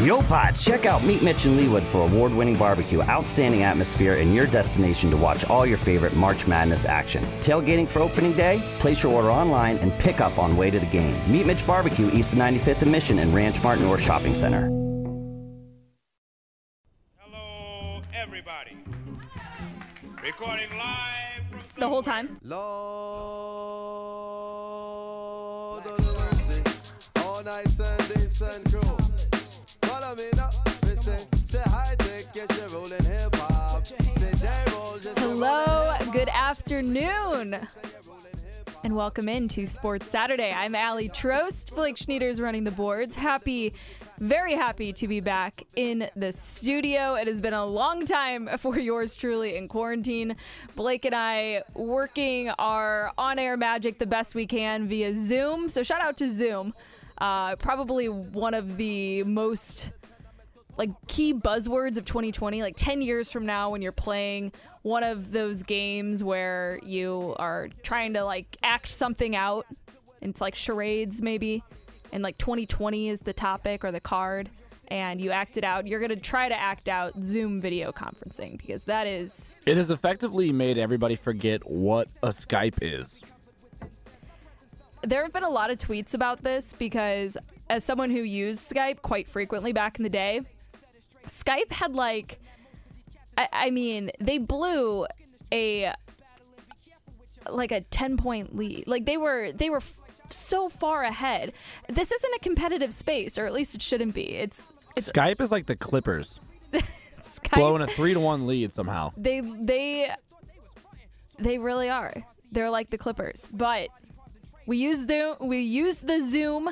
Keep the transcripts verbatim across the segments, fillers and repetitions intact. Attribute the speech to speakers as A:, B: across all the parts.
A: Yo, Pods, check out Meet Mitch and Leewood for award-winning barbecue, outstanding atmosphere, and your destination to watch all your favorite March Madness action. Tailgating for opening day? Place your order online and pick up on way to the game. Meet Mitch Barbecue, east of ninety-fifth and Mission and Ranch Mart North Shopping Center.
B: Hello, everybody. Recording live from
C: the whole time.
D: Lord of mercy, all night Sunday, sun cool. Follow me now, listen, say hi, take yes, you're rolling hip hop. Say J roll, just
C: Hello, good afternoon, and welcome into Sports Saturday. I'm Allie Trost. Blake Schneider's running the boards. Happy, very happy to be back in the studio. It has been a long time for yours truly in quarantine. Blake and I working our on-air magic the best we can via Zoom. So shout out to Zoom. Uh, probably one of the most like key buzzwords of twenty twenty, like ten years from now when you're playing one of those games where you are trying to like act something out. And it's like charades maybe. And like twenty twenty is the topic or the card. And you act it out. You're going to try to act out Zoom video conferencing because that is...
E: It has effectively made everybody forget what a Skype is.
C: There have been a lot of tweets about this because as someone who used Skype quite frequently back in the day, Skype had like, I, I mean, they blew a, like a ten point lead. Like they were, they were f- so far ahead. This isn't a competitive space, or at least it shouldn't be. It's, it's
E: Skype is like the Clippers.
C: Skype,
E: blowing a three to one lead somehow.
C: They, they, they really are. They're like the Clippers, but we used the we used the Zoom,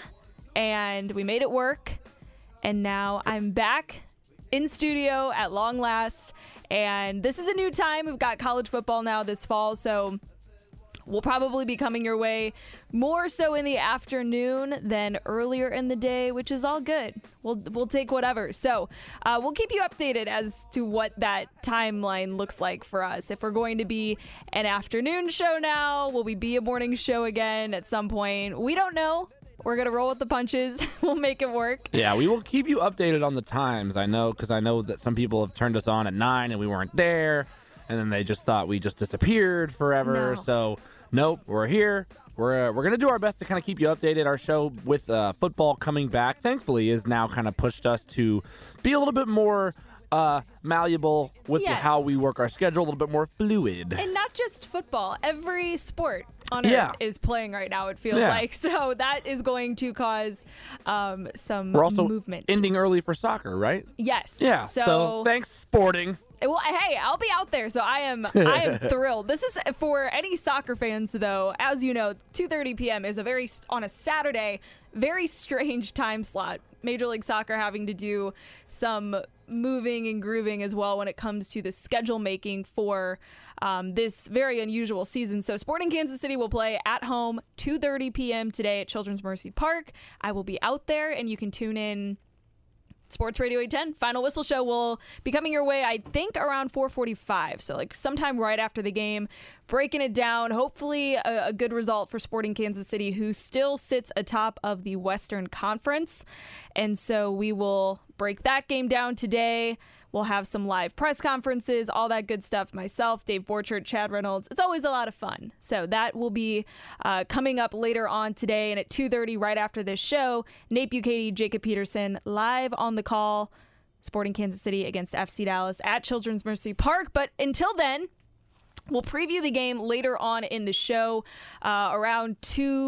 C: and we made it work. And now I'm back in studio at long last. And this is a new time. We've got college football now this fall, so we'll probably be coming your way more so in the afternoon than earlier in the day, which is all good. We'll we'll take whatever. So uh, we'll keep you updated as to what that timeline looks like for us. If we're going to be an afternoon show now, will we be a morning show again at some point? We don't know. We're going to roll with the punches. We'll make it work.
E: Yeah, we will keep you updated on the times. I know, because I know that some people have turned us on at nine and we weren't there. And then they just thought we just disappeared forever.
C: No.
E: So, nope, we're here. We're uh, we're going to do our best to kind of keep you updated. Our show with uh, football coming back, thankfully, is now kind of pushed us to be a little bit more uh, malleable with
C: Yes.
E: how we work our schedule, a little bit more fluid.
C: And not just football. Every sport on
E: Yeah.
C: earth is playing right now, it feels
E: Yeah.
C: like. So that is going to cause um, some
E: We're also
C: movement.
E: ending early for soccer, right?
C: Yes.
E: Yeah,
C: So,
E: so thanks, sporting.
C: well, hey, I'll be out there, so I am I am thrilled. This is for any soccer fans, though. As you know, two thirty p.m. is a very on a Saturday, very strange time slot. Major League Soccer having to do some moving and grooving as well when it comes to the schedule making for um, this very unusual season. So Sporting Kansas City will play at home two thirty p.m. today at Children's Mercy Park. I will be out there, and you can tune in. Sports Radio eight ten Final Whistle Show will be coming your way, I think, around four forty-five. So, like, sometime right after the game, breaking it down. Hopefully, a, a good result for Sporting Kansas City, who still sits atop of the Western Conference. And so we will break that game down today. We'll have some live press conferences, all that good stuff. Myself, Dave Borchert, Chad Reynolds. It's always a lot of fun. So that will be uh, coming up later on today. And at two thirty, right after this show, Nate Bukaty, Jacob Peterson, live on the call. Sporting Kansas City against F C Dallas at Children's Mercy Park. But until then, we'll preview the game later on in the show, uh, around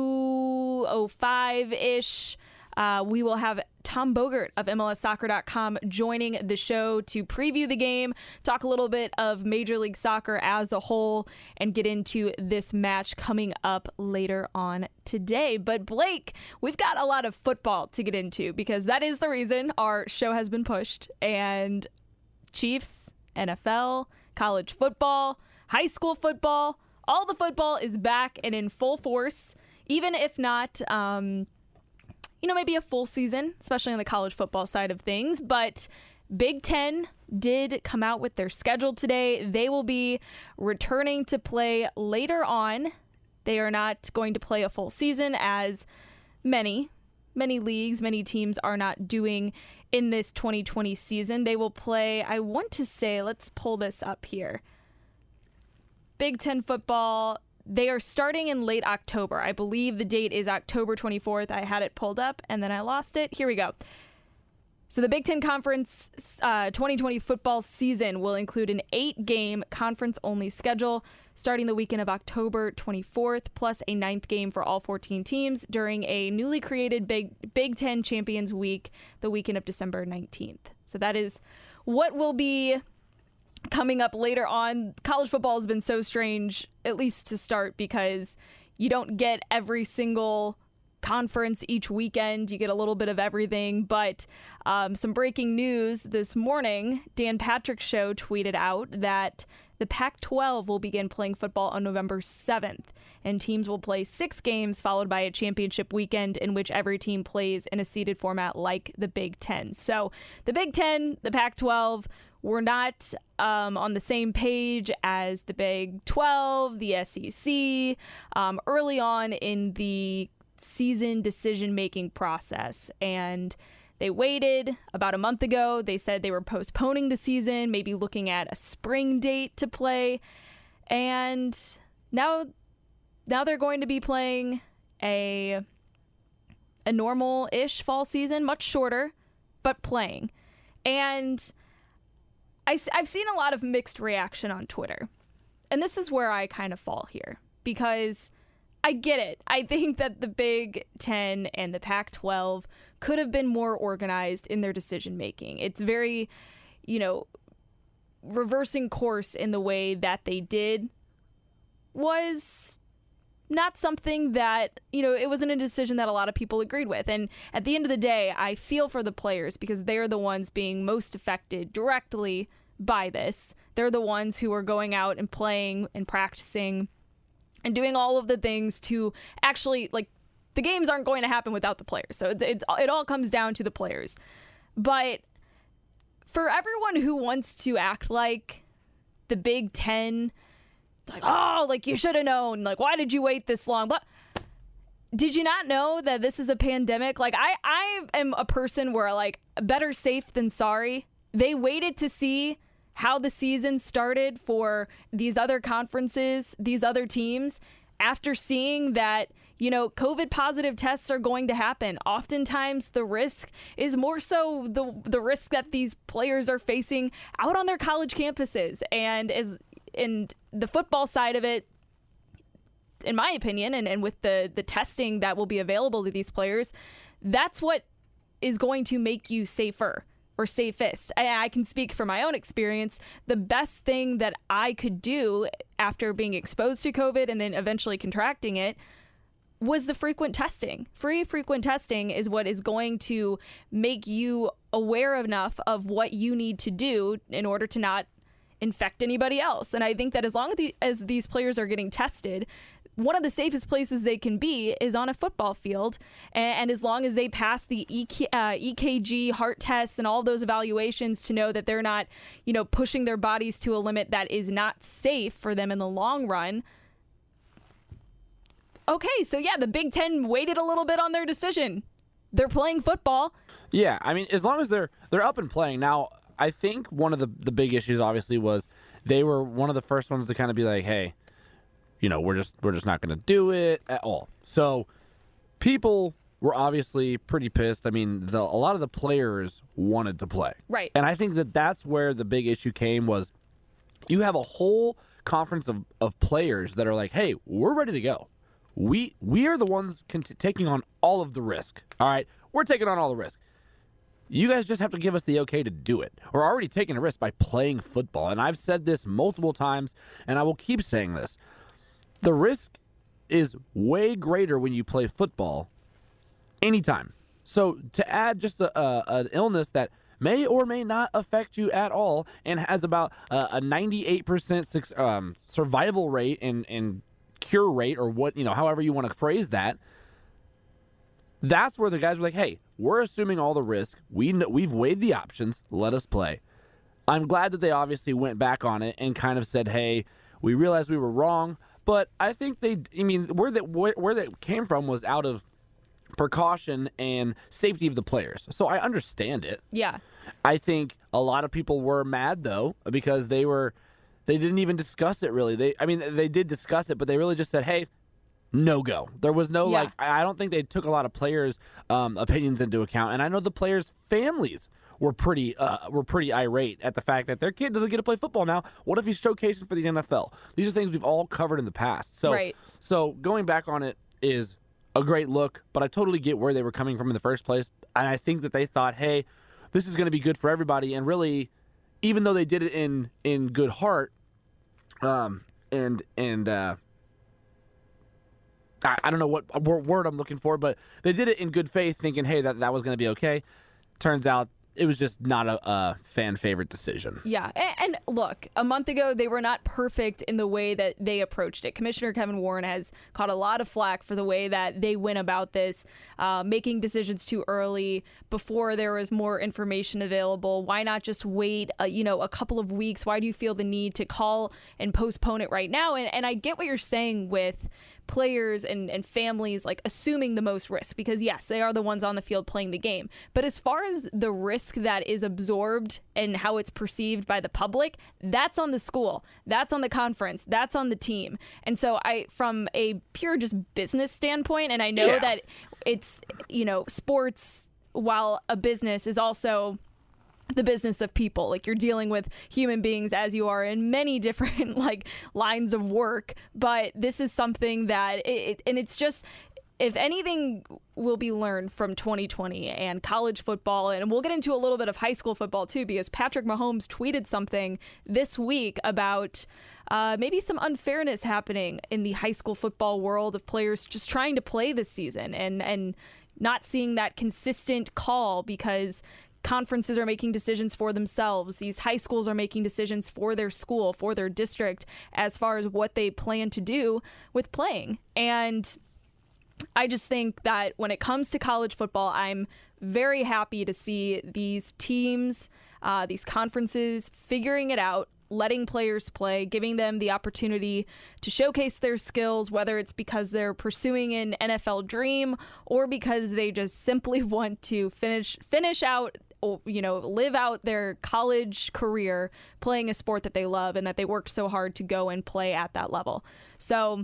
C: two oh five-ish. Uh, we will have Tom Bogert of M L S Soccer dot com joining the show to preview the game, talk a little bit of Major League Soccer as a whole, and get into this match coming up later on today. But Blake, we've got a lot of football to get into because that is the reason our show has been pushed. And Chiefs, N F L, college football, high school football, all the football is back and in full force, even if not... Um, you know, maybe a full season, especially on the college football side of things. But Big Ten did come out with their schedule today. They will be returning to play later on. They are not going to play a full season as many many leagues, many teams are not doing in this twenty twenty season. They will play, I want to say, let's pull this up here. Big Ten football, they are starting in late October. I believe the date is October twenty-fourth. I had it pulled up and then I lost it. Here we go. So the Big Ten Conference uh, twenty twenty football season will include an eight-game conference-only schedule starting the weekend of October twenty-fourth, plus a ninth game for all fourteen teams during a newly created Big Big Ten Champions Week, the weekend of December nineteenth. So that is what will be coming up later on. College football has been so strange, at least to start, because you don't get every single conference each weekend. You get a little bit of everything, but um, some breaking news this morning. Dan Patrick's show tweeted out that the Pac twelve will begin playing football on November seventh, and teams will play six games followed by a championship weekend in which every team plays in a seeded format like the Big Ten. So the Big Ten, the Pac twelve, were not um, on the same page as the Big twelve, the S E C, um, early on in the season decision-making process. And they waited about a month ago. They said they were postponing the season, maybe looking at a spring date to play. And now now they're going to be playing a a normal-ish fall season, much shorter, but playing. And I, I've seen a lot of mixed reaction on Twitter. And this is where I kind of fall here, because I get it. I think that the Big Ten and the Pac twelve could have been more organized in their decision making. It's very, you know, reversing course in the way that they did was not something that, you know, it wasn't a decision that a lot of people agreed with. And at the end of the day, I feel for the players because they're the ones being most affected directly by this. They're the ones who are going out and playing and practicing and doing all of the things to actually, like, the games aren't going to happen without the players. So it's, it's it all comes down to the players. But for everyone who wants to act like the Big Ten, like, oh, like, you should have known, like, why did you wait this long? But did you not know that this is a pandemic? Like, I, I am a person where, like, better safe than sorry. They waited to see how the season started for these other conferences, these other teams, after seeing that, you know, COVID positive tests are going to happen. Oftentimes the risk is more so the the risk that these players are facing out on their college campuses. And as in the football side of it, in my opinion, and, and with the, the testing that will be available to these players, that's what is going to make you safer. Or safest. I, I can speak from my own experience. The best thing that I could do after being exposed to COVID and then eventually contracting it was the frequent testing. Free frequent testing is what is going to make you aware enough of what you need to do in order to not infect anybody else. And I think that as long as, the, as these players are getting tested, one of the safest places they can be is on a football field. And, and as long as they pass the E K, uh, E K G, heart tests, and all those evaluations to know that they're not, you know, pushing their bodies to a limit that is not safe for them in the long run. Okay, so yeah, the Big Ten waited a little bit on their decision. They're playing football.
E: Yeah, I mean, as long as they're they're up and playing. Now, I think one of the, the big issues, obviously, was they were one of the first ones to kind of be like, hey, you know, we're just we're just not going to do it at all. So people were obviously pretty pissed. I mean, the, a lot of the players wanted to play.
C: Right.
E: And I think that that's where the big issue came was you have a whole conference of, of players that are like, hey, we're ready to go. We we are the ones cont- taking on all of the risk. All right, we're taking on all the risk. You guys just have to give us the okay to do it. We're already taking a risk by playing football. And I've said this multiple times, and I will keep saying this. The risk is way greater when you play football anytime. So to add just a, a, an illness that may or may not affect you at all and has about a, a ninety-eight percent um, survival rate and, and cure rate, or what, you know, however you want to phrase that, that's where the guys were like, hey, we're assuming all the risk. We know, we've weighed the options. Let us play. I'm glad that they obviously went back on it and kind of said, hey, we realized we were wrong. But I think they, I mean, where that where, where that came from was out of precaution and safety of the players. So I understand it.
C: Yeah.
E: I think a lot of people were mad though because they were they didn't even discuss it really. They I mean they did discuss it, but they really just said, "Hey, no go." There was no
C: Yeah.
E: like I I don't think they took a lot of players' um, opinions into account, and I know the players' families were pretty uh, were pretty irate at the fact that their kid doesn't get to play football now. What if he's showcasing for the N F L? These are things we've all covered in the past. So
C: Right.
E: so going back on it is a great look, but I totally get where they were coming from in the first place, and I think that they thought, hey, this is going to be good for everybody, and really, even though they did it in in good heart, um, and and uh, I, I don't know what word I'm looking for, but they did it in good faith, thinking, hey, that that was going to be okay. Turns out it was just not a, a fan favorite decision.
C: Yeah, and, and look, a month ago they were not perfect in the way that they approached it. Commissioner Kevin Warren has caught a lot of flack for the way that they went about this, uh, making decisions too early before there was more information available. Why not just wait, uh, you know, a couple of weeks? Why do you feel the need to call and postpone it right now? And, and I get what you're saying with players and, and families like assuming the most risk, because yes, they are the ones on the field playing the game. But as far as the risk that is absorbed and how it's perceived by the public, that's on the school, that's on the conference, that's on the team. And so I, from a pure just business standpoint, and I know
E: Yeah.
C: that it's, you know, sports, while a business, is also the business of people. Like, you're dealing with human beings as you are in many different like lines of work, but this is something that it, it and it's just, if anything will be learned from twenty twenty and college football, and we'll get into a little bit of high school football too, because Patrick Mahomes tweeted something this week about uh, maybe some unfairness happening in the high school football world of players just trying to play this season and and not seeing that consistent call, because conferences are making decisions for themselves. These high schools are making decisions for their school, for their district, as far as what they plan to do with playing. And I just think that when it comes to college football, I'm very happy to see these teams, uh, these conferences figuring it out, letting players play, giving them the opportunity to showcase their skills, whether it's because they're pursuing an N F L dream or because they just simply want to finish finish out, or, you know, live out their college career playing a sport that they love and that they worked so hard to go and play at that level. So,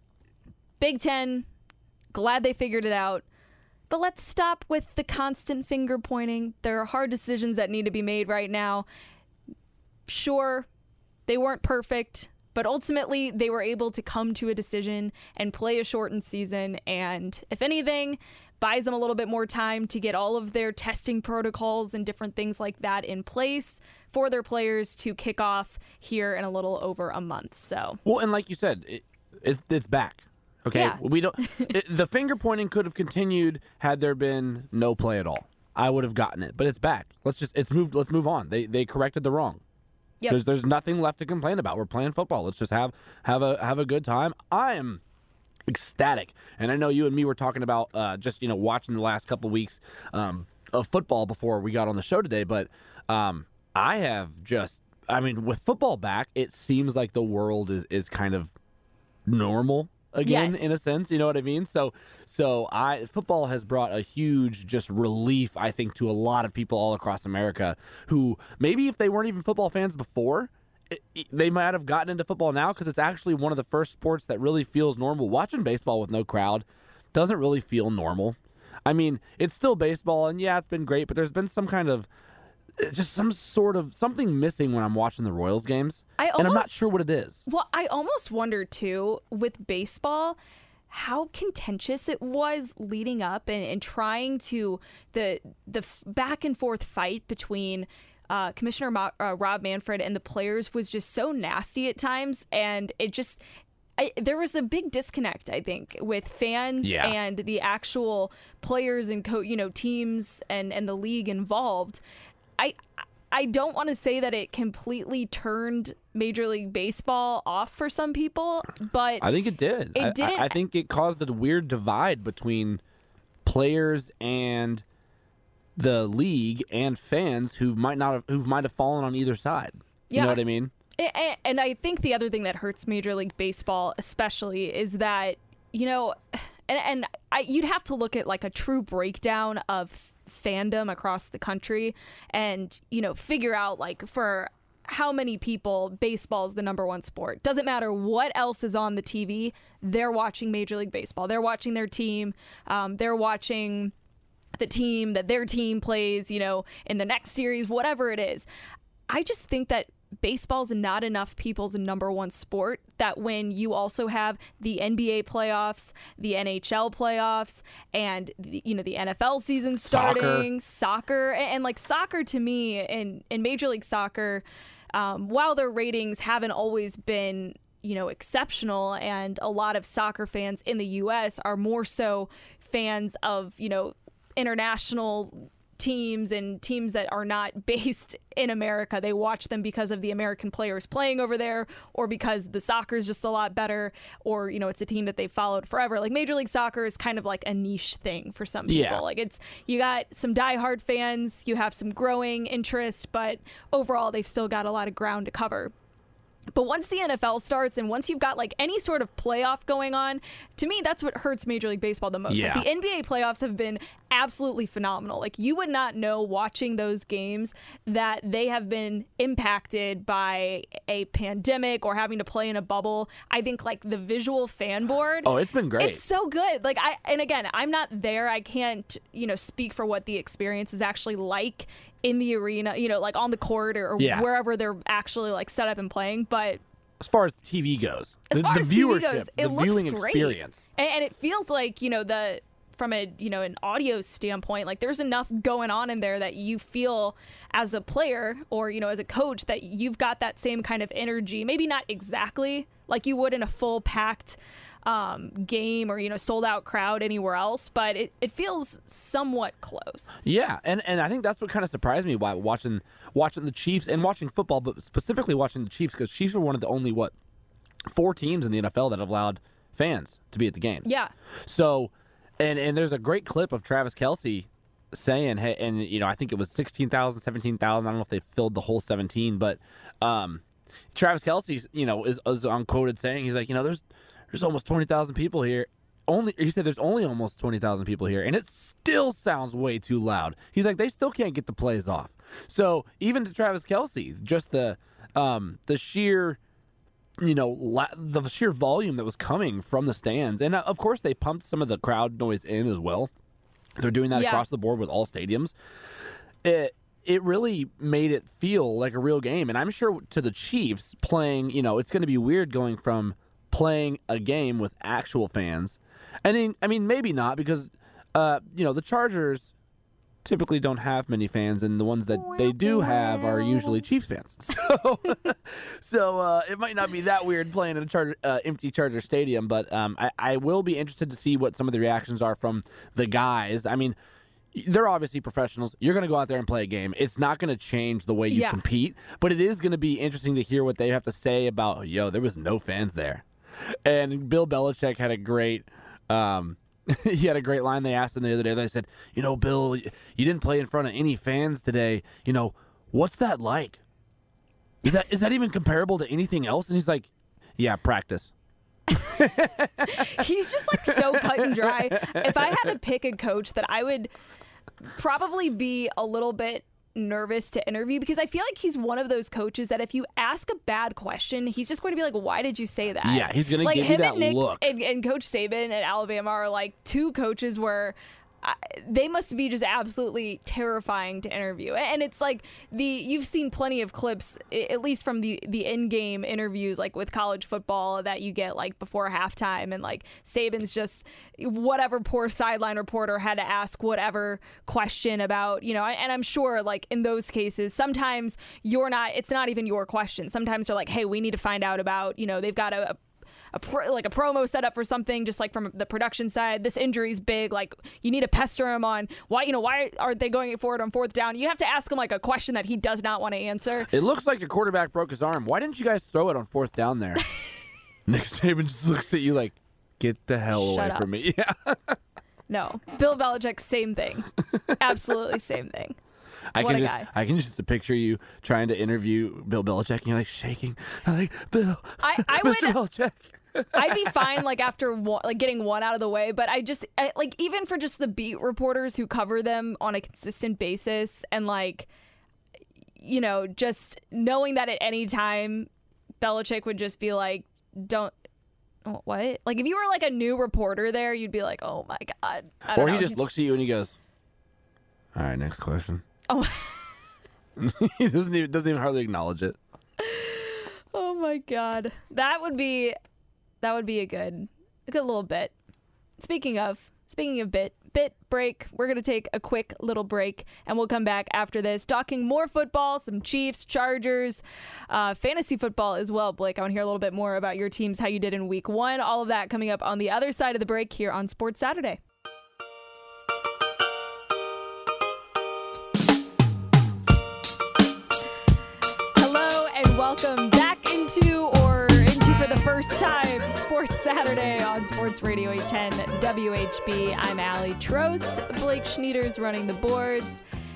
C: Big Ten, glad they figured it out. But let's stop with the constant finger pointing. There are hard decisions that need to be made right now. Sure, they weren't perfect, but ultimately they were able to come to a decision and play a shortened season. And if anything, buys them a little bit more time to get all of their testing protocols and different things like that in place for their players to kick off here in a little over a month. So,
E: well, and like you said, it, it, it's back. Okay,
C: Yeah.
E: we don't. it, the finger pointing could have continued had there been no play at all. I would have gotten it, but it's back. Let's just it's moved. Let's move on. They they corrected the wrong.
C: Yep.
E: There's there's nothing left to complain about. We're playing football. Let's just have have a have a good time. I am ecstatic, and I know you and me were talking about uh, just you know watching the last couple weeks um, of football before we got on the show today. But um, I have just, I mean, with football back, it seems like the world is is kind of normal again,
C: Yes.
E: in a sense, you know what I mean? So, so I football has brought a huge just relief, I think, to a lot of people all across America who maybe if they weren't even football fans before, it, it- they might have gotten into football now because it's actually one of the first sports that really feels normal. Watching baseball with no crowd doesn't really feel normal. I mean, it's still baseball, and yeah, it's been great, but there's been some kind of just some sort of something missing when I'm watching the Royals games,
C: I
E: and I'm not
C: almost-
E: sure what it is.
C: Well, I almost wonder, too, with baseball, how contentious it was leading up and, and trying to the the f- back and forth fight between uh, Commissioner Ma- uh, Rob Manfred and the players was just so nasty at times. And it just I, there was a big disconnect, I think, with fans
E: Yeah.
C: and the actual players and co- you know teams and, and the league involved. I I don't want to say that it completely turned Major League Baseball off for some people, but
E: I think it did.
C: It
E: I- I,
C: didn't-
E: I think it caused a weird divide between players and the league and fans who might not have, who might have fallen on either side. You
C: Yeah.
E: know what I mean?
C: A- And I think the other thing that hurts Major League Baseball especially is that, you know, and, and I, you'd have to look at like a true breakdown of fandom across the country and, you know, figure out like for how many people baseball is the number one sport. Doesn't matter what else is on the T V, they're watching Major League Baseball. They're watching their team. Um, they're watching the team that their team plays, you know, in the next series, whatever it is. I just think that baseball's not enough people's number one sport, that when you also have the N B A playoffs, the N H L playoffs, and the, you know, the N F L season starting, soccer, soccer and, and like soccer to me in, in Major League Soccer, um, while their ratings haven't always been, you know, exceptional, and a lot of soccer fans in the U S are more so fans of, you know, international teams and teams that are not based in America. They watch them because of the American players playing over there, or because the soccer is just a lot better, or, you know, it's a team that they followed forever. Like Major League Soccer is kind of like a niche thing for some people.
E: Yeah.
C: Like it's, you got some diehard fans, you have some growing interest, but overall they've still got a lot of ground to cover. But once the N F L starts and once you've got like any sort of playoff going on, to me, that's what hurts Major League Baseball the most.
E: Yeah.
C: Like the N B A playoffs have been absolutely phenomenal. Like you would not know watching those games that they have been impacted by a pandemic or having to play in a bubble. I think like the visual fan board.
E: Oh, it's been great.
C: It's so good. Like I, and again, I'm not there. I can't, you know, speak for what the experience is actually like in the arena, you know, like on the court or, or
E: Yeah.
C: wherever they're actually like set up and playing. But
E: as far as the T V goes,
C: as
E: the,
C: far
E: the
C: as
E: viewership,
C: T V goes, it
E: the
C: looks
E: viewing
C: great.
E: experience.
C: And, and it feels like, you know, the from a, you know, an audio standpoint, like there's enough going on in there that you feel as a player or, you know, as a coach that you've got that same kind of energy. Maybe not exactly like you would in a full packed um, game or, you know, sold out crowd anywhere else, but it, it feels somewhat close.
E: Yeah, and, and I think that's what kind of surprised me while watching watching the Chiefs and watching football, but specifically watching the Chiefs, because Chiefs are one of the only, what, four teams in the N F L that have allowed fans to be at the games.
C: Yeah.
E: So, and and there's a great clip of Travis Kelce saying, hey, and, you know, I think it was sixteen thousand, seventeen thousand. I don't know if they filled the whole seventeen, but um, Travis Kelce, you know, is, is unquoted saying, he's like, you know, there's there's almost twenty thousand people here. Only he said there's only almost twenty thousand people here, and it still sounds way too loud. He's like, they still can't get the plays off. So even to Travis Kelce, just the um, the sheer, you know, la- the sheer volume that was coming from the stands, and uh, of course they pumped some of the crowd noise in as well. They're doing that
C: Yeah.
E: across the board with all stadiums. It it really made it feel like a real game, and I'm sure to the Chiefs playing, you know, it's going to be weird going from playing a game with actual fans. I mean, I mean, maybe not, because, uh, you know, the Chargers typically don't have many fans, and the ones that they do have are usually Chiefs fans. So, so uh, it might not be that weird playing in a Charger, uh, empty Charger stadium, but um, I, I will be interested to see what some of the reactions are from the guys. I mean, they're obviously professionals. You're going to go out there and play a game. It's not going to change the way you
C: Yeah.
E: compete, but it is going to be interesting to hear what they have to say about, yo, there was no fans there. And Bill Belichick had a great um, he had a great line. They asked him the other day. They said, you know, Bill, you didn't play in front of any fans today. You know, what's that like? Is that is that even comparable to anything else? And he's like, yeah, practice.
C: He's just like so cut and dry. If I had to pick a coach that I would probably be a little bit nervous to interview, because I feel like he's one of those coaches that if you ask a bad question, he's just going to be like, why did you say that?
E: Yeah, he's going to
C: like
E: give you
C: him
E: that
C: and Nick
E: look.
C: And, and Coach Saban at Alabama are like two coaches where I, they must be just absolutely terrifying to interview. And it's like the you've seen plenty of clips, at least from the the in-game interviews, like with college football, that you get like before halftime, and like Saban's just whatever poor sideline reporter had to ask whatever question about, you know. And I'm sure like in those cases, sometimes you're not. It's not even your question. Sometimes they're like, hey, we need to find out about, you know, they've got a. a A pro, like a promo set up for something, just like from the production side. This injury's big. Like you need to pester him on why, you know, why aren't they going forward on fourth down? You have to ask him like a question that he does not want to answer.
E: It looks like your quarterback broke his arm. Why didn't you guys throw it on fourth down there? Nick Saban just looks at you like, get the hell
C: Shut
E: away
C: up.
E: from me. Yeah.
C: No, Bill Belichick, same thing. Absolutely same thing.
E: I
C: What
E: can
C: a
E: just
C: guy.
E: I can just picture you trying to interview Bill Belichick and you're like shaking. I'm like, Bill,
C: I, I
E: Mister
C: would
E: Belichick.
C: I'd be fine like after one, like getting one out of the way, but I just I, like even for just the beat reporters who cover them on a consistent basis and like you know just knowing that at any time Belichick would just be like, don't oh, what? Like if you were like a new reporter there, you'd be like, oh my god. I don't
E: or he
C: know.
E: just
C: He's...
E: looks at you and he goes, "All right, next question."
C: Oh.
E: He doesn't even doesn't even hardly acknowledge it.
C: Oh my god, that would be that would be a good a good little bit. Speaking of speaking of bit bit break, we're gonna take a quick little break, and we'll come back after this talking more football, some Chiefs, Chargers, uh, fantasy football as well. Blake, I want to hear a little bit more about your teams, how you did in week one. All of that coming up on the other side of the break here on Sports Saturday. Welcome back into or into for the first time Sports Saturday on Sports Radio eight ten W H B. I'm Allie Trost. Blake Schneeder's running the boards.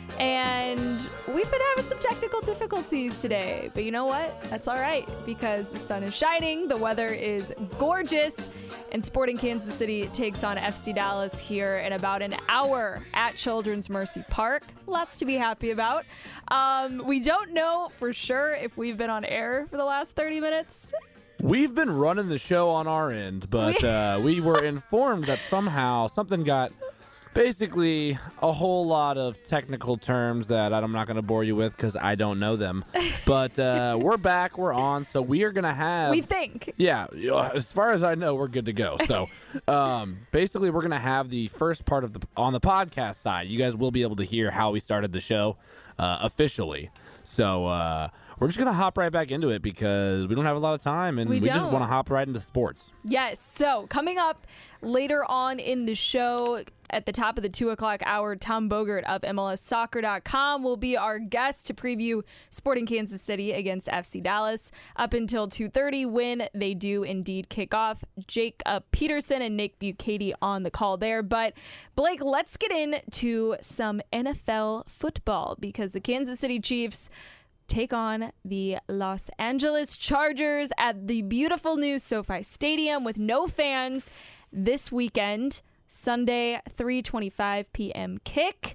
C: And we've been having some technical difficulties today. But you know what? That's all right because the sun is shining. The weather is gorgeous. And Sporting Kansas City takes on F C Dallas here in about an hour at Children's Mercy Park. Lots to be happy about. Um, we don't know for sure if we've been on air for the last thirty minutes.
E: We've been running the show on our end, but uh, we were informed that somehow something got basically a whole lot of technical terms that I'm not going to bore you with because I don't know them. But uh, we're back. We're on. So we are going to have.
C: We think.
E: Yeah. As far as I know, we're good to go. So um, basically, we're going to have the first part of the on the podcast side. You guys will be able to hear how we started the show uh, officially. So uh, we're just going to hop right back into it because we don't have a lot of time and
C: we,
E: we just want to hop right into sports.
C: Yes. So coming up later on in the show, at the top of the two o'clock hour, Tom Bogert of M L S soccer dot com will be our guest to preview Sporting Kansas City against F C Dallas up until two thirty when they do indeed kick off. Jacob Peterson and Nick Bucati on the call there. But Blake, let's get into some N F L football because the Kansas City Chiefs take on the Los Angeles Chargers at the beautiful new SoFi Stadium with no fans this weekend. Sunday, three twenty-five p.m. kick.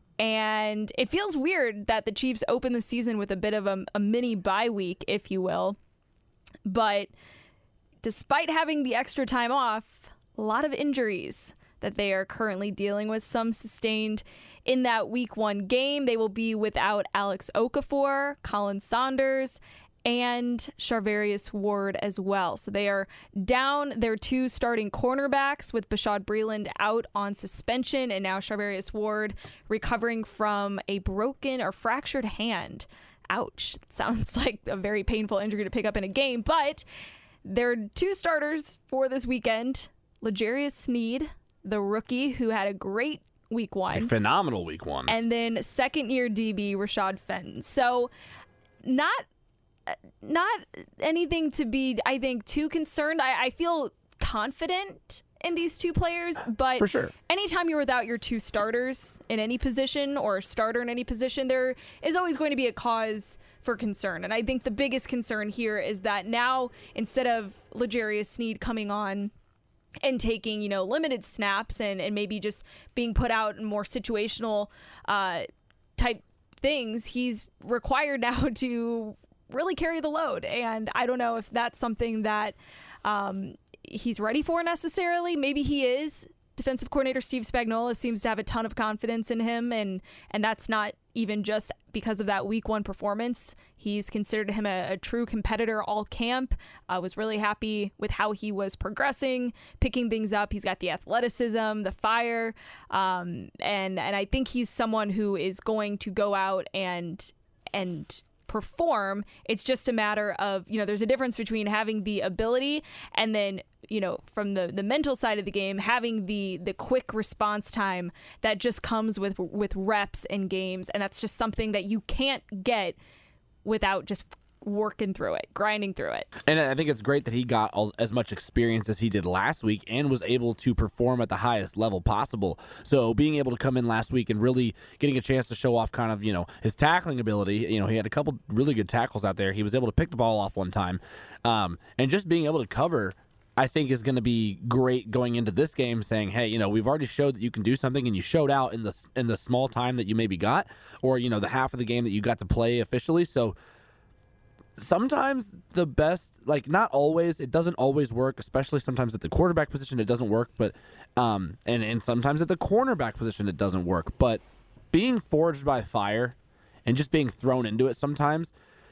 C: And it feels weird that the Chiefs open the season with a bit of a, a mini bye week, if you will. But despite having the extra time off, a lot of injuries that they are currently dealing with, some sustained in that week one game. They will be without Alex Okafor, Colin Saunders, and Charvarius Ward as well. So they are down their two starting cornerbacks with Bashaud Breeland out on suspension and now Charvarius Ward recovering from a broken or fractured hand. Ouch. Sounds like a very painful injury to pick up in a game, but their two starters for this weekend, L'Jarius Sneed, the rookie who had a great week one.
E: A phenomenal week one.
C: And then second year D B Rashad Fenton. So not Not anything to be, I think, too concerned. I, I feel confident in these two players, but
E: for sure,
C: anytime you're without your two starters in any position or a starter in any position, there is always going to be a cause for concern. And I think the biggest concern here is that now, instead of L'Jarius Sneed coming on and taking, you know, limited snaps and, and maybe just being put out in more situational uh, type things, he's required now to really carry the load. And I don't know if that's something that um, he's ready for necessarily. Maybe he is. Defensive coordinator Steve Spagnuolo seems to have a ton of confidence in him, and and that's not even just because of that week one performance. He's considered him a, a true competitor all camp. I uh, was really happy with how he was progressing, picking things up. He's got the athleticism, the fire, um, and and I think he's someone who is going to go out and and perform. It's just a matter of, you know, there's a difference between having the ability and then, you know, from the the mental side of the game, having the the quick response time that just comes with with reps and games, and that's just something that you can't get without just working through it, grinding through it.
E: And I think it's great that he got all, as much experience as he did last week and was able to perform at the highest level possible. So being able to come in last week and really getting a chance to show off kind of, you know, his tackling ability. You know, he had a couple really good tackles out there. He was able to pick the ball off one time. Um, and just being able to cover I think is going to be great going into this game, saying, hey, you know, we've already showed that you can do something, and you showed out in the in the small time that you maybe got, or, you know, the half of the game that you got to play officially. So sometimes the best, like not always, it doesn't always work, especially sometimes at the quarterback position it doesn't work, but um, and, and sometimes at the cornerback position it doesn't work. But being forged by fire and just being thrown into it sometimes,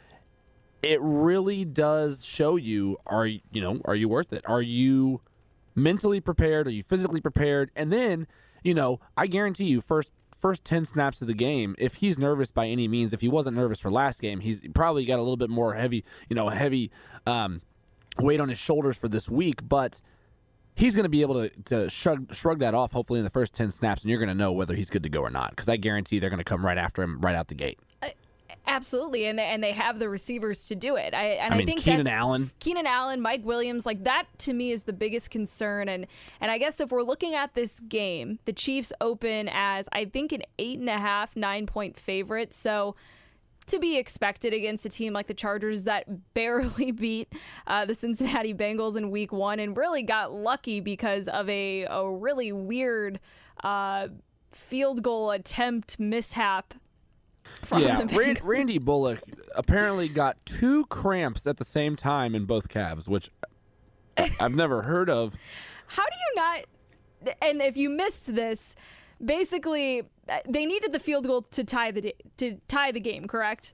E: it really does show you, are you know, are you worth it? Are you mentally prepared? Are you physically prepared? And then, you know, I guarantee you, first first ten snaps of the game, if he's nervous by any means, if he wasn't nervous for last game, he's probably got a little bit more heavy, you know, heavy um, weight on his shoulders for this week. But he's going to be able to, to shrug, shrug that off, hopefully, in the first ten snaps, and you're going to know whether he's good to go or not, because I guarantee they're going to come right after him right out the gate.
C: Absolutely, and they, and they have the receivers to do it. I and
E: I mean,
C: I think
E: Keenan
C: that's,
E: Allen,
C: Keenan Allen, Mike Williams, like that to me is the biggest concern. And and I guess if we're looking at this game, the Chiefs open as I think an eight and a half, nine point favorite. So to be expected against a team like the Chargers that barely beat uh, the Cincinnati Bengals in Week One and really got lucky because of a a really weird uh, field goal attempt mishap. From
E: yeah,
C: the
E: Rand, Randy Bullock apparently got two cramps at the same time in both calves, which I've never heard of.
C: How do you not? And if you missed this, basically they needed the field goal to tie the to tie the game, correct?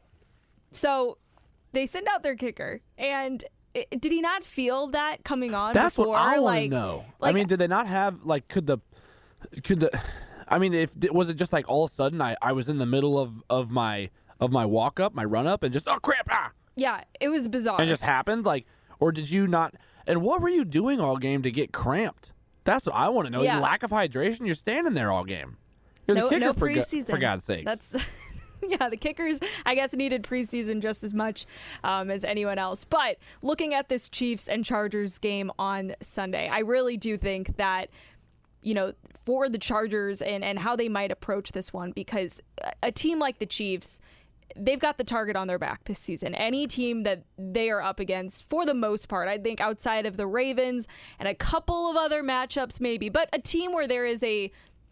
C: So they send out their kicker, and it, did he not feel that coming on?
E: That's
C: before?
E: what I want to
C: like,
E: know.
C: Like,
E: I mean, did they not have like? Could the could the I mean, if was it just like all of a sudden I, I was in the middle of, of my of my walk up, my run up, and just oh crap ah
C: yeah, it was bizarre.
E: and it just happened, like, or did you not? And what were you doing all game to get cramped? That's what I want to know.
C: Yeah.
E: Lack of hydration. You're standing there all game. You're the
C: no,
E: kicker
C: no
E: for, go-
C: preseason.
E: for God's sakes.
C: That's yeah, the kickers I guess needed preseason just as much um, as anyone else. But looking at this Chiefs and Chargers game on Sunday, I really do think that, you know, for the Chargers and, and how they might approach this one, because a team like the Chiefs, they've got the target on their back this season. Any team that they are up against, for the most part, I think outside of the Ravens and a couple of other matchups maybe, but a team where there is a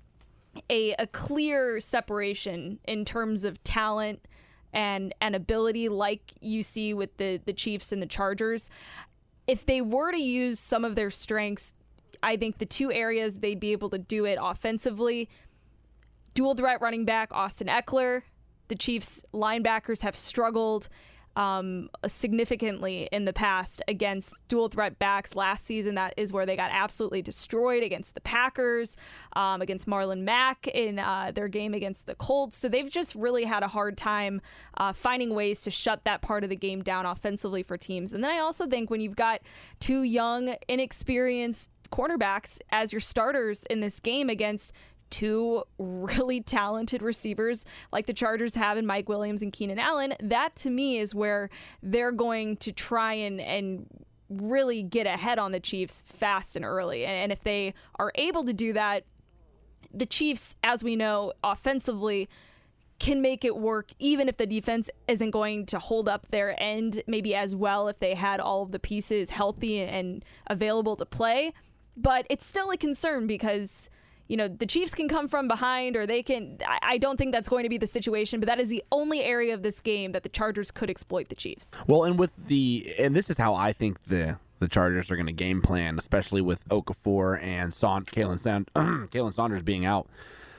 C: a, a clear separation in terms of talent and, and ability like you see with the, the Chiefs and the Chargers, if they were to use some of their strengths, I think the two areas they'd be able to do it offensively, dual threat running back Austin Eckler. The Chiefs linebackers have struggled um, significantly in the past against dual threat backs. Last season, that is where they got absolutely destroyed against the Packers, um, against Marlon Mack in uh, their game against the Colts. So they've just really had a hard time uh, finding ways to shut that part of the game down offensively for teams. And then I also think when you've got two young, inexperienced cornerbacks as your starters in this game against two really talented receivers like the Chargers have in Mike Williams and Keenan Allen, that to me is where they're going to try and, and really get ahead on the Chiefs fast and early. And if they are able to do that, the Chiefs, as we know, offensively can make it work even if the defense isn't going to hold up their end maybe as well if they had all of the pieces healthy and available to play. But it's still a concern because, you know, the Chiefs can come from behind, or they can. I, I don't think that's going to be the situation, but that is the only area of this game that the Chargers could exploit the Chiefs.
E: Well, and with the, and this is how I think the the Chargers are going to game plan, especially with Okafor and Son, Kalen, Sound, Kalen Saunders being out.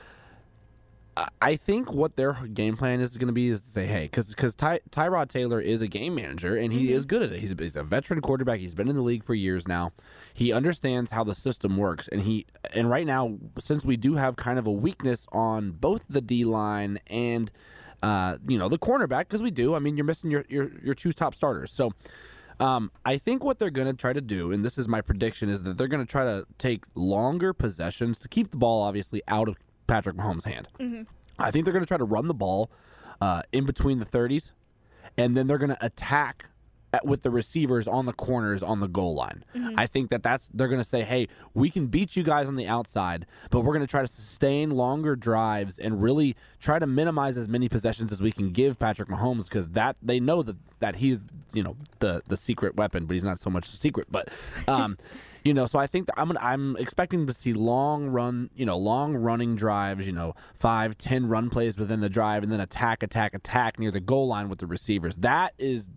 E: I think what their game plan is going to be is to say, hey, because because Ty, Tyrod Taylor is a game manager, and he mm-hmm. is good at it. He's a, he's a veteran quarterback. He's been in the league for years now. He understands how the system works, and he and right now, since we do have kind of a weakness on both the D line and uh, you know the cornerback, because we do. I mean, you're missing your your your two top starters, so. Um, I think what they're going to try to do, and this is my prediction, is that they're going to try to take longer possessions to keep the ball obviously out of Patrick Mahomes' hand. Mm-hmm. I think they're going to try to run the ball uh, in between the thirties, and then they're going to attack at, with the receivers on the corners on the goal line. Mm-hmm. I think that that's they're going to say, hey, we can beat you guys on the outside, but we're going to try to sustain longer drives and really try to minimize as many possessions as we can give Patrick Mahomes, because that they know that, that he's you know, the the secret weapon, but he's not so much a secret. But, um, you know, so I think that I'm gonna, I'm expecting to see long run, you know, long running drives, you know, five, ten run plays within the drive, and then attack, attack, attack near the goal line with the receivers. That is,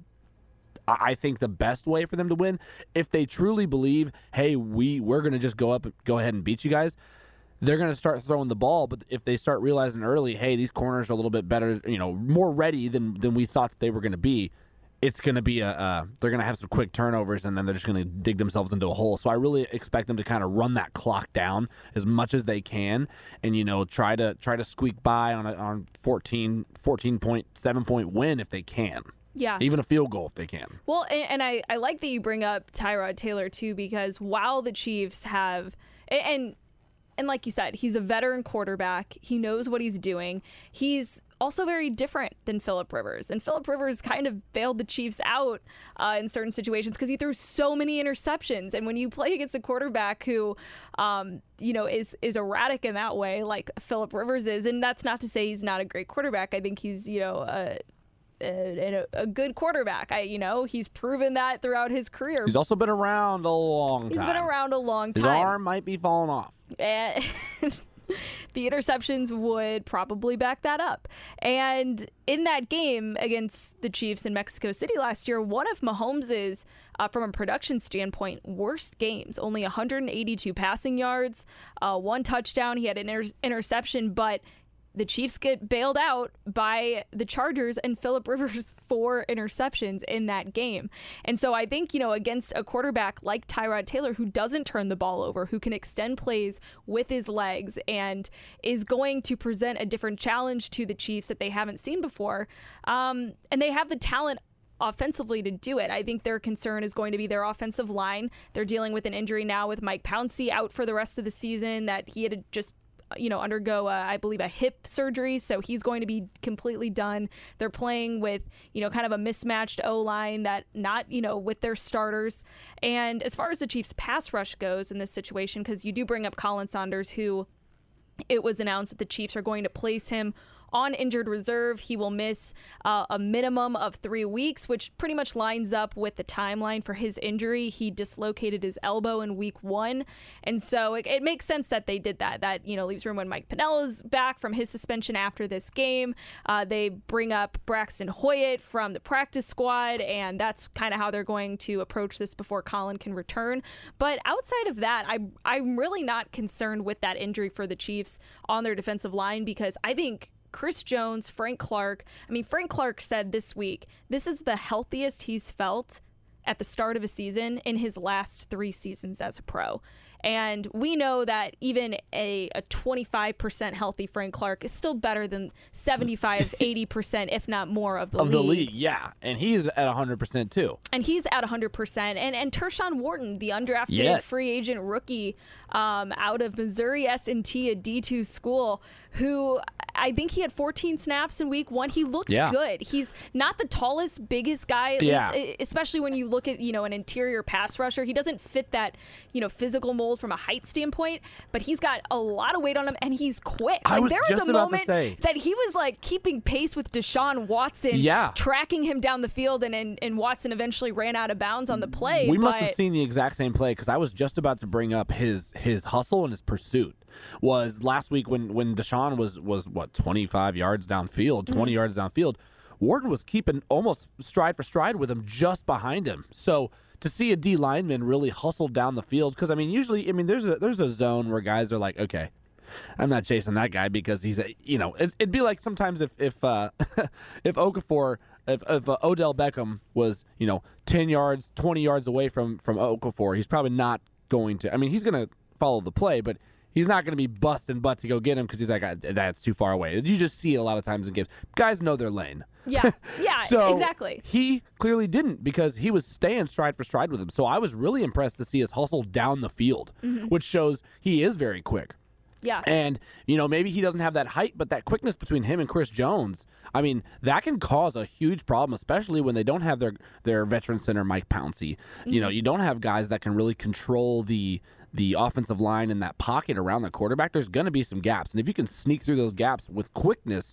E: I think, the best way for them to win. If they truly believe, hey, we we're gonna just go up, go ahead and beat you guys, they're going to start throwing the ball. But if they start realizing early, hey, these corners are a little bit better, you know, more ready than than we thought they were going to be, it's going to be a uh, they're going to have some quick turnovers, and then they're just going to dig themselves into a hole. So I really expect them to kind of run that clock down as much as they can, and you know, try to try to squeak by on a on fourteen, fourteen point seven point win if they can.
C: Yeah.
E: Even a field goal if they can.
C: Well, and, and I, I like that you bring up Tyrod Taylor too, because while the Chiefs have and And like you said, he's a veteran quarterback. He knows what he's doing. He's also very different than Phillip Rivers. And Phillip Rivers kind of bailed the Chiefs out uh, in certain situations because he threw so many interceptions. And when you play against a quarterback who, um, you know, is is erratic in that way, like Phillip Rivers is, and that's not to say he's not a great quarterback. I think he's, you know, a, a, a good quarterback. I, you know, he's proven that throughout his career.
E: He's also been around a long time.
C: He's been around a long time.
E: His arm might be falling off.
C: And the interceptions would probably back that up. And in that game against the Chiefs in Mexico City last year, one of Mahomes's, uh, from a production standpoint, worst games. Only one hundred eighty-two passing yards, uh, one touchdown. He had an inter- interception, but the Chiefs get bailed out by the Chargers and Phillip Rivers four interceptions in that game. And so I think, you know, against a quarterback like Tyrod Taylor, who doesn't turn the ball over, who can extend plays with his legs and is going to present a different challenge to the Chiefs that they haven't seen before. Um, and they have the talent offensively to do it. I think their concern is going to be their offensive line. They're dealing with an injury now with Mike Pouncey out for the rest of the season that he had just you know, undergo, uh, I believe, a hip surgery. So he's going to be completely done. They're playing with, you know, kind of a mismatched O-line that not, you know, with their starters. And as far as the Chiefs pass rush goes in this situation, because you do bring up Colin Saunders, who it was announced that the Chiefs are going to place him on injured reserve. He will miss uh, a minimum of three weeks, which pretty much lines up with the timeline for his injury. He dislocated his elbow in week one. And so it, it makes sense that they did that. That, you know, leaves room when Mike Pinella's back from his suspension after this game. Uh, they bring up Braxton Hoyt from the practice squad, and that's kind of how they're going to approach this before Colin can return. But outside of that, I, I'm really not concerned with that injury for the Chiefs on their defensive line, because I think Chris Jones, Frank Clark. I mean, Frank Clark said this week, this is the healthiest he's felt at the start of a season in his last three seasons as a pro. And we know that even a, a twenty-five percent healthy Frank Clark is still better than seventy-five, eighty percent, if not more, of the
E: of
C: league.
E: the league, yeah. And he's at one hundred percent too.
C: And he's at one hundred percent. And and Tershawn Wharton, the undrafted
E: yes.
C: free agent rookie um, out of Missouri S and T, a D two school, who I think he had fourteen snaps in week one. He looked
E: yeah.
C: good. He's not the tallest, biggest guy, at
E: yeah.
C: least, especially when you look at, you know, an interior pass rusher. He doesn't fit that, you know, physical mold from a height standpoint, but he's got a lot of weight on him, and he's quick.
E: I
C: like,
E: was
C: there was
E: just
C: a
E: about
C: moment
E: to say.
C: that he was like keeping pace with Deshaun Watson,
E: yeah.
C: tracking him down the field, and, and and Watson eventually ran out of bounds on the play.
E: We
C: but...
E: must have seen the exact same play, because I was just about to bring up his his hustle and his pursuit. Was last week when when Deshaun was was what twenty-five yards downfield, twenty mm-hmm. yards downfield. Wharton was keeping almost stride for stride with him just behind him. So to see a D lineman really hustle down the field, because I mean, usually, I mean, there's a there's a zone where guys are like, okay, I'm not chasing that guy because he's a, you know, it, it'd be like sometimes if if uh, if Okafor, if, if uh, Odell Beckham was, you know, ten yards, twenty yards away from from Okafor, he's probably not going to. I mean, he's going to follow the play, but he's not going to be busting butt to go get him because he's like, that's too far away. You just see it a lot of times in games. Guys know their lane.
C: Yeah, yeah,
E: so
C: exactly.
E: He clearly didn't, because he was staying stride for stride with him. So I was really impressed to see his hustle down the field, mm-hmm. which shows he is very quick.
C: Yeah.
E: And, you know, maybe he doesn't have that height, but that quickness between him and Chris Jones, I mean, that can cause a huge problem, especially when they don't have their, their veteran center, Mike Pouncey. Mm-hmm. You know, you don't have guys that can really control the the offensive line in that pocket around the quarterback. There's going to be some gaps. And if you can sneak through those gaps with quickness,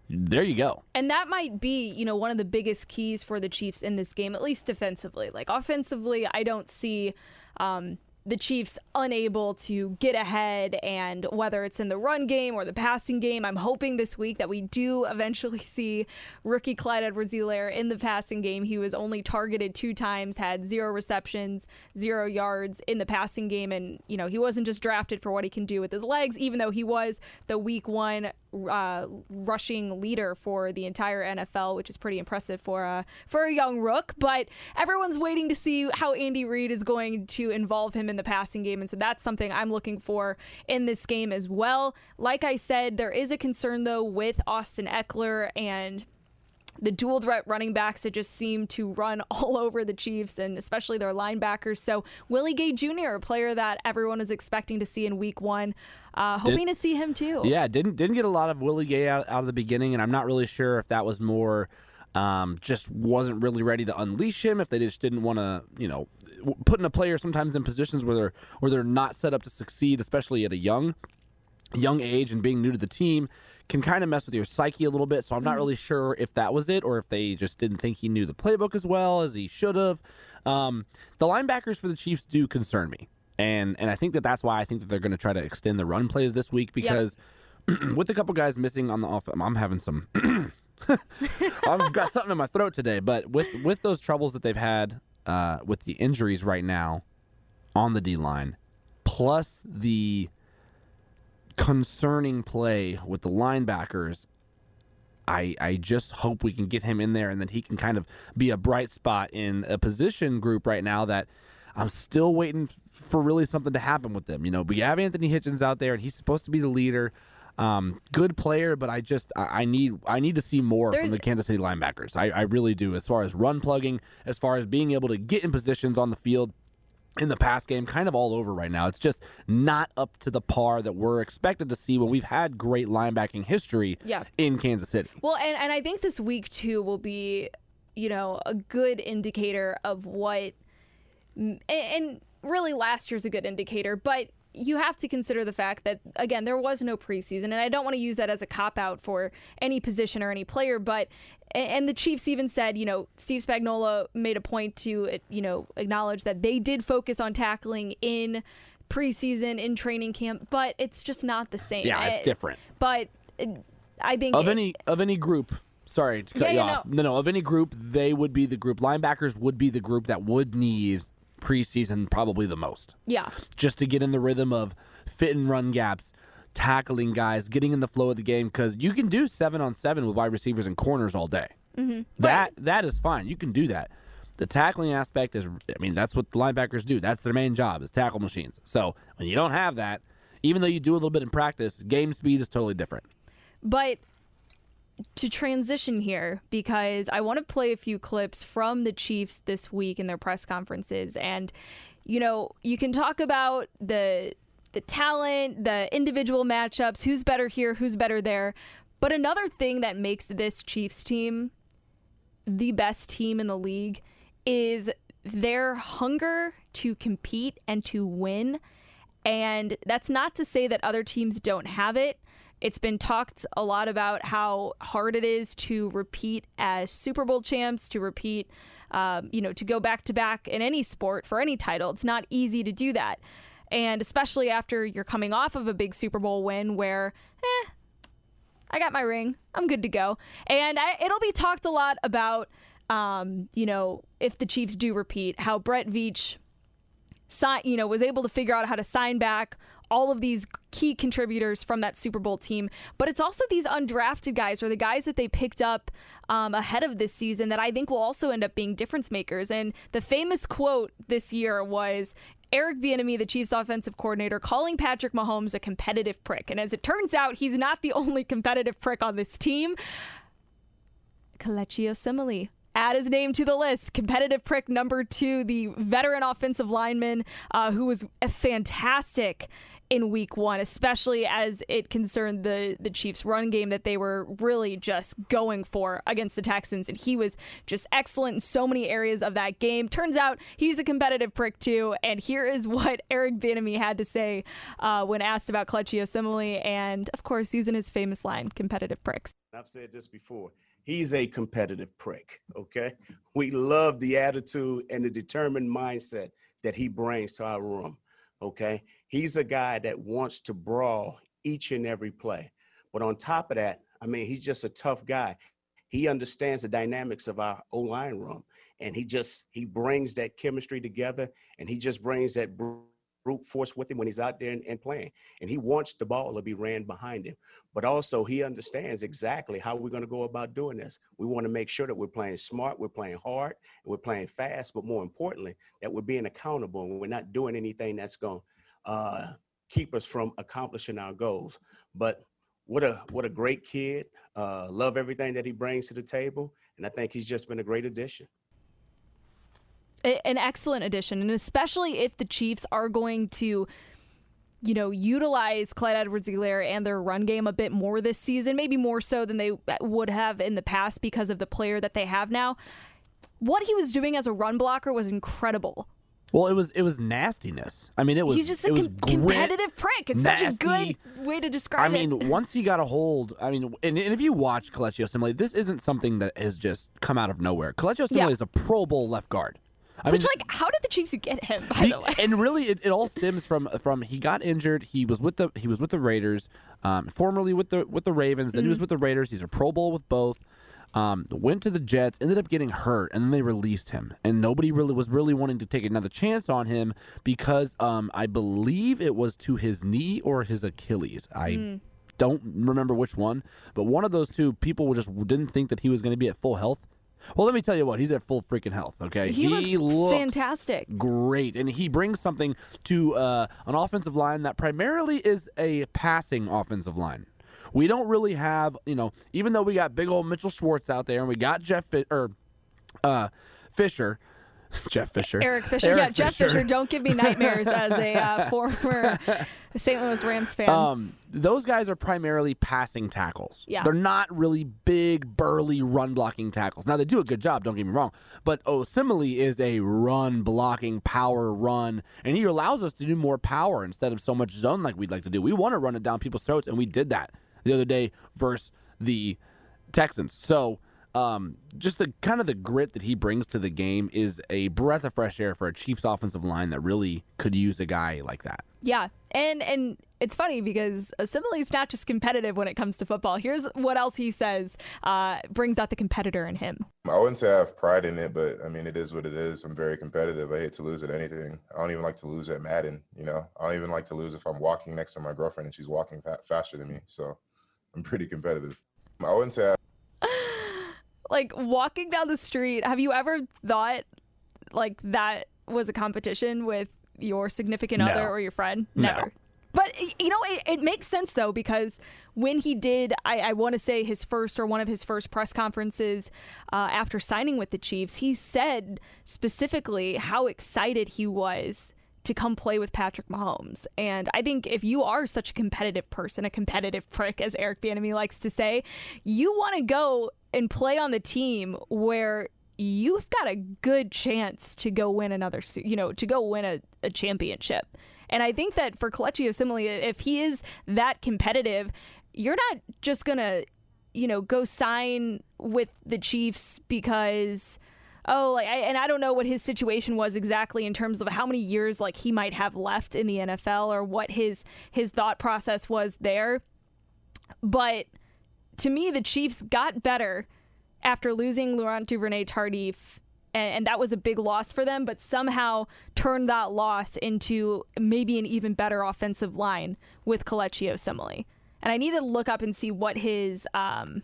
E: there you go.
C: And that might be, you know, one of the biggest keys for the Chiefs in this game, at least defensively. Like offensively, I don't see um, the Chiefs unable to get ahead, and whether it's in the run game or the passing game, I'm hoping this week that we do eventually see rookie Clyde Edwards-Helaire in the passing game. He was only targeted two times, had zero receptions, zero yards in the passing game, and you know he wasn't just drafted for what he can do with his legs, even though he was the week one uh, rushing leader for the entire N F L, which is pretty impressive for a for a young rook. But everyone's waiting to see how Andy Reid is going to involve him in the passing game, and so that's something I'm looking for in this game as well. Like I said, there is a concern though with Austin Eckler and the dual threat running backs that just seem to run all over the Chiefs, and especially their linebackers. So Willie Gay Junior, a player that everyone is expecting to see in week one, uh, hoping Did, to see him too.
E: Yeah, didn't didn't get a lot of Willie Gay out, out of the beginning, and I'm not really sure if that was more um, just wasn't really ready to unleash him, if they just didn't want to, you know, putting a player sometimes in positions where they're where they're not set up to succeed, especially at a young young age and being new to the team, can kind of mess with your psyche a little bit. So I'm not really sure if that was it or if they just didn't think he knew the playbook as well as he should have. Um, the linebackers for the Chiefs do concern me. And and I think that that's why I think that they're going to try to extend the run plays this week, because yep. with a couple guys missing on the offense, I'm having some I've got something in my throat today. But with, with those troubles that they've had uh, with the injuries right now on the D-line, plus the concerning play with the linebackers, I I just hope we can get him in there and that he can kind of be a bright spot in a position group right now that I'm still waiting for really something to happen with them. You know, we have Anthony Hitchens out there and he's supposed to be the leader. Um, good player, but I just I, I need I need to see more There's, from the Kansas City linebackers. I, I really do, as far as run plugging, as far as being able to get in positions on the field. In the pass game, kind of all over right now. It's just not up to the par that we're expected to see when we've had great linebacking history yeah. in Kansas City.
C: Well, and, and I think this week, too, will be, you know, a good indicator of what, and really last year's a good indicator, but you have to consider the fact that, again, there was no preseason, and I don't want to use that as a cop-out for any position or any player, but and the Chiefs even said, you know, Steve Spagnuolo made a point to, you know, acknowledge that they did focus on tackling in preseason, in training camp, but it's just not the same.
E: Yeah, it's
C: I,
E: different.
C: But I think
E: of
C: it,
E: any of any group. Sorry to cut
C: yeah,
E: you
C: yeah,
E: off.
C: No.
E: no, no, of any group, they would be the group. Linebackers would be the group that would need preseason probably the most.
C: Yeah. Just
E: to get in the rhythm of fit and run gaps, tackling guys, getting in the flow of the game, because you can do seven on seven with wide receivers and corners all day.
C: Mm-hmm.
E: That right. That is fine. You can do that. The tackling aspect is, I mean, that's what the linebackers do. That's their main job, is tackle machines. So when you don't have that, even though you do a little bit in practice, game speed is totally different.
C: But to transition here, because I want to play a few clips from the Chiefs this week in their press conferences. And, you know, you can talk about the the talent, the individual matchups, who's better here, who's better there. But another thing that makes this Chiefs team the best team in the league is their hunger to compete and to win. And that's not to say that other teams don't have it. It's been talked a lot about how hard it is to repeat as Super Bowl champs, to repeat, um, you know, to go back to back in any sport for any title. It's not easy to do that. And especially after you're coming off of a big Super Bowl win where, eh, I got my ring. I'm good to go. And I, it'll be talked a lot about, um, you know, if the Chiefs do repeat, how Brett Veach, sign, you know, was able to figure out how to sign back all of these key contributors from that Super Bowl team. But it's also these undrafted guys, or the guys that they picked up um, ahead of this season, that I think will also end up being difference makers. And the famous quote this year was Eric Bieniemy, the Chiefs offensive coordinator, calling Patrick Mahomes a competitive prick. And as it turns out, he's not the only competitive prick on this team. Kelechi Osemele add his name to the list. Competitive prick number two, the veteran offensive lineman uh, who was fantastic in week one, especially as it concerned the, the Chiefs' run game that they were really just going for against the Texans. And he was just excellent in so many areas of that game. Turns out he's a competitive prick too. And here is what Eric Bieniemy had to say uh, when asked about Kelechi Osemele and, of course, using his famous line, competitive pricks.
F: I've said this before. He's a competitive prick, okay? We love the attitude and the determined mindset that he brings to our room. Okay, he's a guy that wants to brawl each and every play. But on top of that, I mean, he's just a tough guy. He understands the dynamics of our O-line room, and he just he brings that chemistry together, and he just brings that brute force with him when he's out there and, and playing. And he wants the ball to be ran behind him. But also he understands exactly how we're going to go about doing this. We want to make sure that we're playing smart, we're playing hard, and we're playing fast, but more importantly, that we're being accountable and we're not doing anything that's going to uh, keep us from accomplishing our goals. But what a what a great kid. Uh, love everything that he brings to the table, and I think he's just been a great addition.
C: An excellent addition, and especially if the Chiefs are going to, you know, utilize Clyde Edwards-Helaire and their run game a bit more this season, maybe more so than they would have in the past because of the player that they have now. What he was doing as a run blocker was incredible.
E: Well, it was it was nastiness. I mean, it was
C: He's just a
E: it was
C: com-
E: grit,
C: competitive prick. It's
E: nasty.
C: such a good way to describe
E: I mean,
C: it.
E: once he got a hold, I mean, and, and if you watch Kelechi Osemele, this isn't something that has just come out of nowhere. Kelechi Osemele
C: Yeah.
E: is a Pro Bowl left guard. I
C: Which,
E: mean,
C: like, how did the Chiefs get him, by
E: he,
C: the way?
E: and really, it, it all stems from from he got injured. He was with the he was with the Raiders, um, formerly with the with the Ravens. Then
C: Mm-hmm.
E: he was with the Raiders. He's a Pro Bowl with both. Um, went to the Jets, ended up getting hurt, and then they released him. And nobody really was really wanting to take another chance on him because um, I believe it was to his knee or his Achilles. I
C: Mm.
E: don't remember which one, but one of those two, people just didn't think that he was going to be at full health. Well, let me tell you what, he's at full freaking health, okay?
C: He looks
E: looks
C: fantastic.
E: Great. And he brings something to uh, an offensive line that primarily is a passing offensive line. We don't really have, you know, even though we got big old Mitchell Schwartz out there and we got Jeff Fi- or uh, Fisher, Jeff Fisher.
C: Eric Fisher.
E: Eric
C: yeah, Jeff Fisher. Don't give me nightmares as a uh, former Saint Louis Rams fan.
E: Um, those guys are primarily passing tackles.
C: Yeah.
E: They're not really big, burly, run-blocking tackles. Now, they do a good job, don't get me wrong, but Osemele is a run-blocking, power run, and he allows us to do more power instead of so much zone like we'd like to do. We want to run it down people's throats, and we did that the other day versus the Texans. So um, just the kind of the grit that he brings to the game is a breath of fresh air for a Chiefs offensive line that really could use a guy like that.
C: Yeah, and and it's funny because Osemele's not just competitive when it comes to football. Here's what else he says uh, brings out the competitor in him.
G: I wouldn't say I have pride in it, but I mean, it is what it is. I'm very competitive. I hate to lose at anything. I don't even like to lose at Madden. You know, I don't even like to lose if I'm walking next to my girlfriend and she's walking fa- faster than me. So I'm pretty competitive. I wouldn't say I
C: Like walking down the street, have you ever thought like that was a competition with your significant
E: No.
C: other or your friend?
E: No.
C: Never. But, you know, it, it makes sense, though, because when he did, I, I want to say his first or one of his first press conferences uh, after signing with the Chiefs, he said specifically how excited he was to come play with Patrick Mahomes. And I think if you are such a competitive person, a competitive prick, as Eric Bieniemy likes to say, you want to go and play on the team where you've got a good chance to go win another, you know, to go win a, a championship. And I think that for Kelechi Osemele, if he is that competitive, you're not just going to, you know, go sign with the Chiefs because, oh, like, I, and I don't know what his situation was exactly in terms of how many years like he might have left in the N F L or what his his thought process was there. But to me, the Chiefs got better after losing Laurent Duvernay-Tardif, and, and that was a big loss for them, but somehow turned that loss into maybe an even better offensive line with Kelechi Osemele. And I need to look up and see what his um,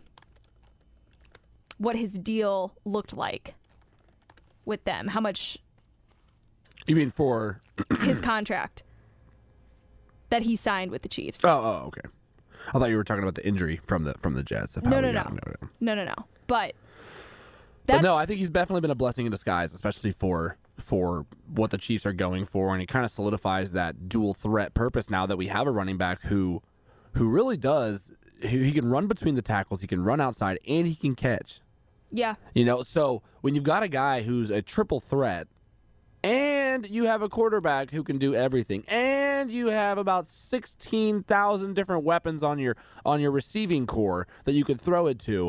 C: what his deal looked like with them. How much
E: You mean for?
C: his contract that he signed with the Chiefs.
E: Oh, oh, okay. I thought you were talking about the injury from the from the Jets. Of
C: No,
E: how
C: no,
E: we
C: no.
E: got him. no, no.
C: No, no, no. But that
E: But no, I think he's definitely been a blessing in disguise, especially for for what the Chiefs are going for, and it kind of solidifies that dual threat purpose now that we have a running back who who really does. He, he can run between the tackles, he can run outside, and he can catch.
C: Yeah.
E: You know, so when you've got a guy who's a triple threat, and you have a quarterback who can do everything, and you have about sixteen thousand different weapons on your on your receiving core that you could throw it to.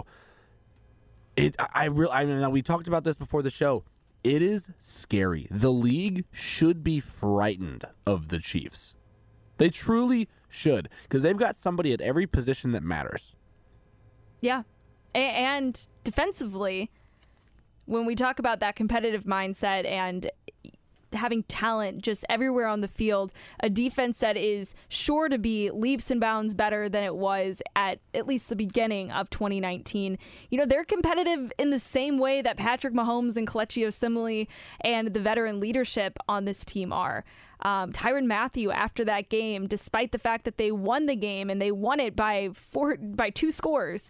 E: It, I, I really, I mean, we talked about this before the show. It is scary. The league should be frightened of the Chiefs. They truly should, because they've got somebody at every position that matters.
C: Yeah. A- and defensively, when we talk about that competitive mindset and having talent just everywhere on the field, a defense that is sure to be leaps and bounds better than it was at at least the beginning of twenty nineteen. You know, they're competitive in the same way that Patrick Mahomes and Kelechi Osemele and the veteran leadership on this team are. Um, Tyrann Mathieu, after that game, despite the fact that they won the game and they won it by four by two scores,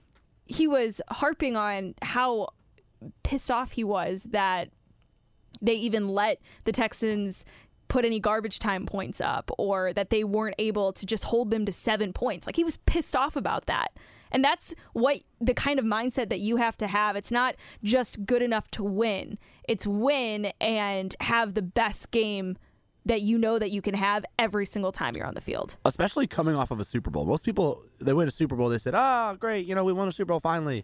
C: he was harping on how pissed off he was that they even let the Texans put any garbage time points up, or that they weren't able to just hold them to seven points. Like, he was pissed off about that. And that's what the kind of mindset that you have to have. It's not just good enough to win. It's win and have the best game that you know that you can have every single time you're on the field.
E: Especially coming off of a Super Bowl. Most people, they win a Super Bowl, they said, oh, great, you know, we won a Super Bowl finally.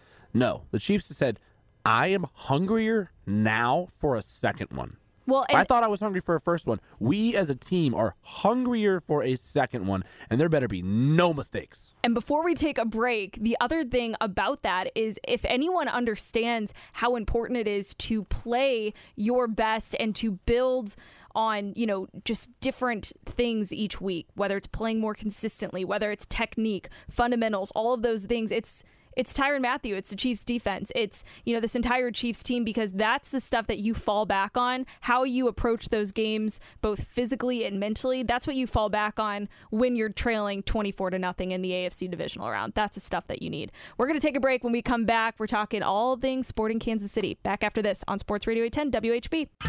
E: No, the Chiefs said, I am hungrier now for a second one.
C: Well,
E: I thought I was hungry for a first one. We as a team are hungrier for a second one, and there better be no mistakes.
C: And before we take a break, the other thing about that is if anyone understands how important it is to play your best and to build on, you know, just different things each week, whether it's playing more consistently, whether it's technique, fundamentals, all of those things, it's It's Tyrann Mathieu. It's the Chiefs defense. It's, you know, this entire Chiefs team, because that's the stuff that you fall back on. How you approach those games, both physically and mentally. That's what you fall back on when you're trailing twenty-four to nothing in the A F C divisional round. That's the stuff that you need. We're going to take a break. When we come back, we're talking all things Sporting Kansas City. Back after this on Sports Radio eight ten W H B.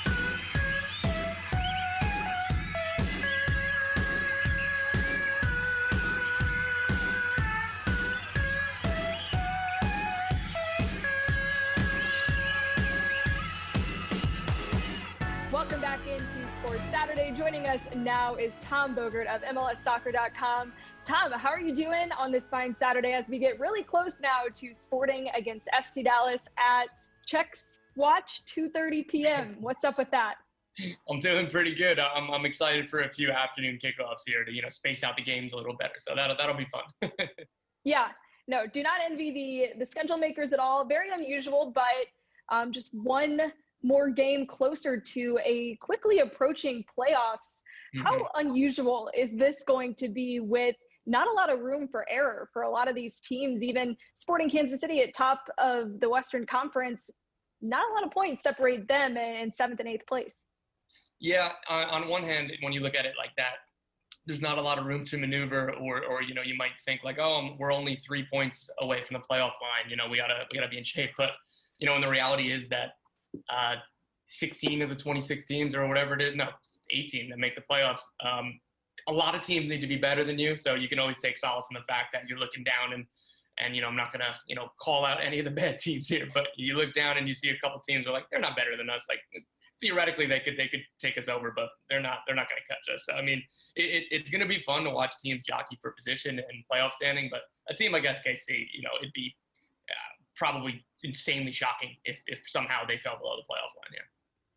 C: Welcome back into Sports Saturday. Joining us now is Tom Bogert of M L S soccer dot com. Tom, how are you doing on this fine Saturday as we get really close now to Sporting against F C Dallas at Czechs Watch, two thirty p.m.? What's up with that?
H: I'm doing pretty good. I'm, I'm excited for a few afternoon kickoffs here to, you know, space out the games a little better. So that'll, that'll be fun.
C: Yeah, no, do not envy the, the schedule makers at all. Very unusual, but um, just one more game closer to a quickly approaching playoffs. Mm-hmm. How unusual is this going to be, with not a lot of room for error for a lot of these teams? Even Sporting Kansas City at top of the Western Conference, not a lot of points separate them in seventh and eighth place.
H: Yeah, on, on one hand, when you look at it like that, there's not a lot of room to maneuver, or, or you know, you might think like, oh, we're only three points away from the playoff line. You know, we gotta we gotta be in shape. But you know, and the reality is that uh, sixteen of the twenty-six teams, or whatever it is, no, eighteen that make the playoffs. Um, a lot of teams need to be better than you, so you can always take solace in the fact that you're looking down and, and you know, I'm not gonna, you know, call out any of the bad teams here, but you look down and you see a couple teams are like, they're not better than us. Like, theoretically, they could they could take us over, but they're not they're not gonna catch us. So, I mean, it, it, it's gonna be fun to watch teams jockey for position and playoff standing, but a team like S K C, you know, it'd be uh, probably insanely shocking if, if somehow they fell below the playoff line here.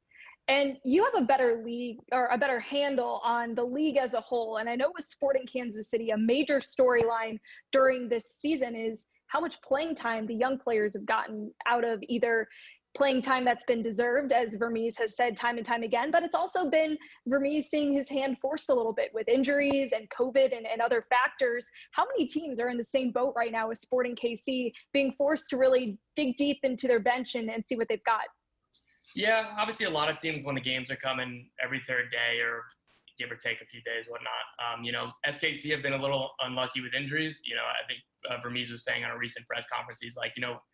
C: And you have a better league, or a better handle on the league as a whole. And I know with Sporting Kansas City, a major storyline during this season is how much playing time the young players have gotten out of either playing time that's been deserved, as Vermees has said time and time again, but it's also been Vermees seeing his hand forced a little bit with injuries and COVID and, and other factors. How many teams are in the same boat right now with Sporting K C being forced to really dig deep into their bench and, and see what they've got?
H: Yeah, obviously a lot of teams, when the games are coming every third day or give or take a few days, whatnot, um, you know, S K C have been a little unlucky with injuries. You know, I think uh, Vermees was saying on a recent press conference, he's like, you know,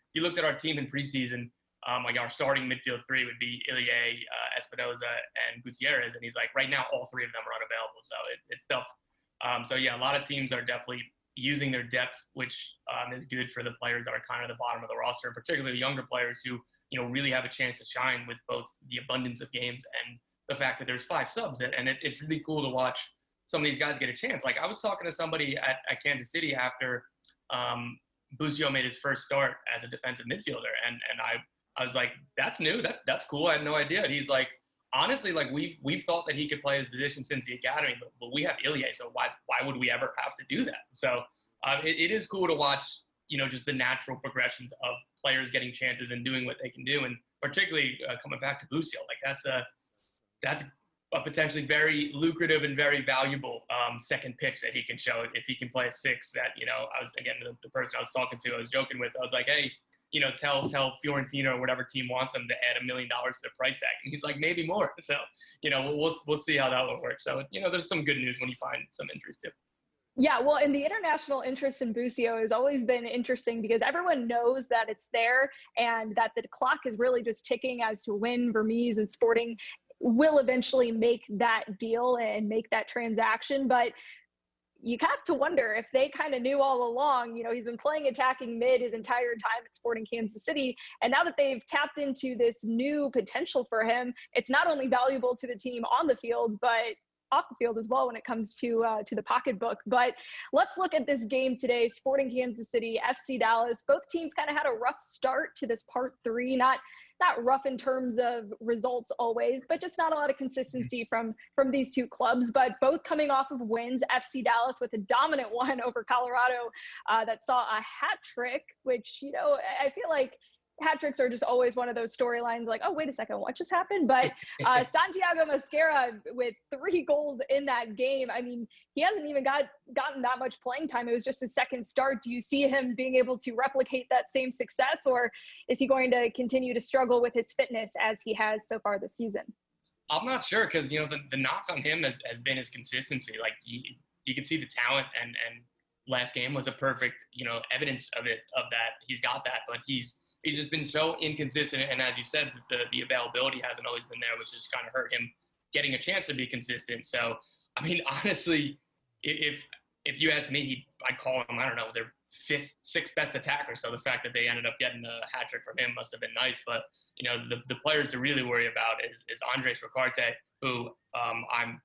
H: you looked at our team in preseason, um, like our starting midfield three would be Ilie, uh, Espinoza, and Gutierrez. And he's like, right now, all three of them are unavailable. So it, it's tough. Um, so, yeah, a lot of teams are definitely using their depth, which um, is good for the players that are kind of the bottom of the roster, particularly the younger players who, you know, really have a chance to shine with both the abundance of games and the fact that there's five subs. And, and it, it's really cool to watch some of these guys get a chance. Like I was talking to somebody at, at Kansas City after um, Busio made his first start as a defensive midfielder. And, and I, I was like, that's new. That that's cool. I had no idea. And he's like, honestly, like we've, we've thought that he could play his position since the academy, but, but we have Ilie. So why, why would we ever have to do that? So uh, it, it is cool to watch, you know, just the natural progressions of players getting chances and doing what they can do. And particularly uh, coming back to Busio, like that's a, that's a potentially very lucrative and very valuable um, second pitch that he can show if he can play a six that, you know, I was, again, the, the person I was talking to, I was joking with, I was like, hey, you know, tell tell Fiorentina or whatever team wants him to add a million dollars to the price tag. And he's like, maybe more. So, you know, we'll, we'll, we'll see how that will work. So, you know, there's some good news when you find some injuries too.
I: Yeah, well, and the international interest in Busio has always been interesting because everyone knows that it's there and that the clock is really just ticking as to when Vermes and Sporting will eventually make that deal and make that transaction. But you have to wonder if they kind of knew all along. You know, he's been playing attacking mid his entire time at Sporting Kansas City. And now that they've tapped into this new potential for him, it's not only valuable to the team on the field, but off the field as well when it comes to uh, to the pocketbook. But let's look at this game today. Sporting Kansas City, F C Dallas. Both teams kind of had a rough start to this part three. Not not rough in terms of results always, but just not a lot of consistency from from these two clubs. But both coming off of wins. F C Dallas with a dominant one over Colorado uh, that saw a hat trick, which, you know, I feel like hat tricks are just always one of those storylines like, oh, wait a second, what just happened? But uh, Santiago Mosquera with three goals in that game. I mean, he hasn't even got gotten that much playing time. It was just his second start. Do you see him being able to replicate that same success, or is he going to continue to struggle with his fitness as he has so far this season?
H: I'm not sure because, you know, the, the knock on him has, has been his consistency. Like, you, you can see the talent, and, and last game was a perfect, you know, evidence of it, of that. He's got that, but he's, He's just been so inconsistent, and as you said, the, the availability hasn't always been there, which has kind of hurt him getting a chance to be consistent. So, I mean, honestly, if if you ask me, I'd call him, I don't know, their fifth, sixth best attacker. So the fact that they ended up getting a hat trick from him must have been nice. But, you know, the, the players to really worry about is, is Andres Ricarte, who um, I'm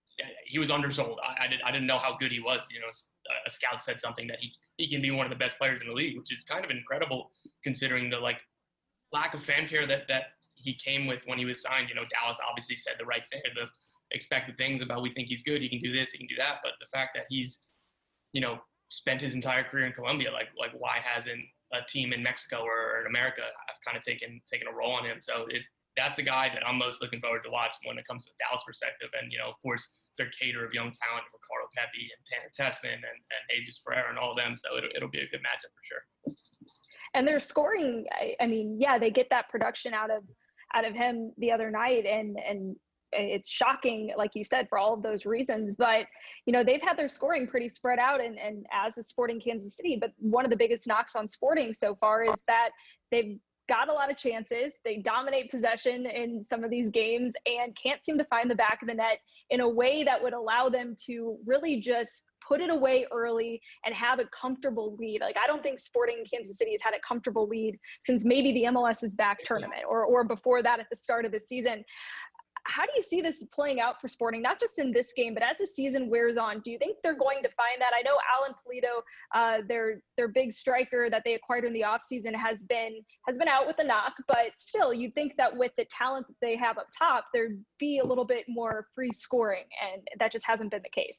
H: he was undersold. I, I, did, I didn't know how good he was. You know, a scout said something that he, he can be one of the best players in the league, which is kind of incredible considering the like lack of fanfare that, that he came with when he was signed. You know, Dallas obviously said the right thing, the expected things about we think he's good, he can do this, he can do that. But the fact that he's, you know, spent his entire career in Colombia, like like why hasn't a team in Mexico or in America have kind of taken taken a role on him? So it that's the guy that I'm most looking forward to watch when it comes to Dallas perspective. And, you know, of course, their cater of young talent, Ricardo Pepi and Tanner Tessman and, and Jesus Ferreira and all of them. So it'll, it'll be a good matchup for sure.
I: And they're scoring. I, I mean, yeah, they get that production out of out of him the other night. And, and it's shocking, like you said, for all of those reasons. But, you know, they've had their scoring pretty spread out, and, and as is Sporting Kansas City. But one of the biggest knocks on Sporting so far is that they've got a lot of chances. They dominate possession in some of these games and can't seem to find the back of the net in a way that would allow them to really just put it away early and have a comfortable lead. Like, I don't think Sporting Kansas City has had a comfortable lead since maybe the M L S's back tournament or, or before that at the start of the season. How do you see this playing out for Sporting, not just in this game, but as the season wears on? Do you think they're going to find that? I know Alan Pulido, uh, their their big striker that they acquired in the offseason, has been has been out with a knock, but still, you'd think that with the talent that they have up top, there'd be a little bit more free scoring, and that just hasn't been the case.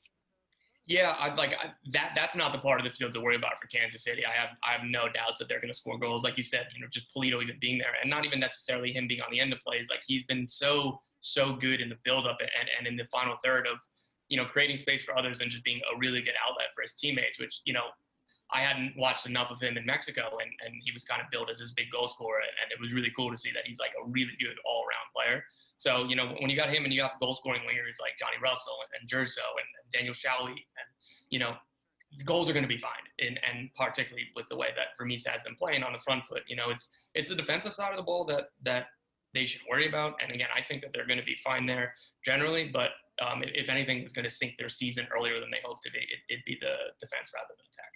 H: Yeah, I, like I, that. That's not the part of the field to worry about for Kansas City. I have I have no doubts that they're going to score goals, like you said. You know, just Pulido even being there, and not even necessarily him being on the end of plays. Like, he's been so. so good in the buildup and, and in the final third of, you know, creating space for others and just being a really good outlet for his teammates, which, you know, I hadn't watched enough of him in Mexico, and, and he was kind of billed as this big goal scorer. And it was really cool to see that he's like a really good all around player. So, you know, when you got him and you got goal scoring wingers like Johnny Russell and, and Jerso and, and Daniel Shawi, and, you know, goals are going to be fine, and, and particularly with the way that Vermes has them playing on the front foot. You know, it's it's the defensive side of the ball that that they should worry about. And again, I think that they're going to be fine there generally, but um, if, if anything is going to sink their season earlier than they hope to be, it, it'd be the defense rather than attack.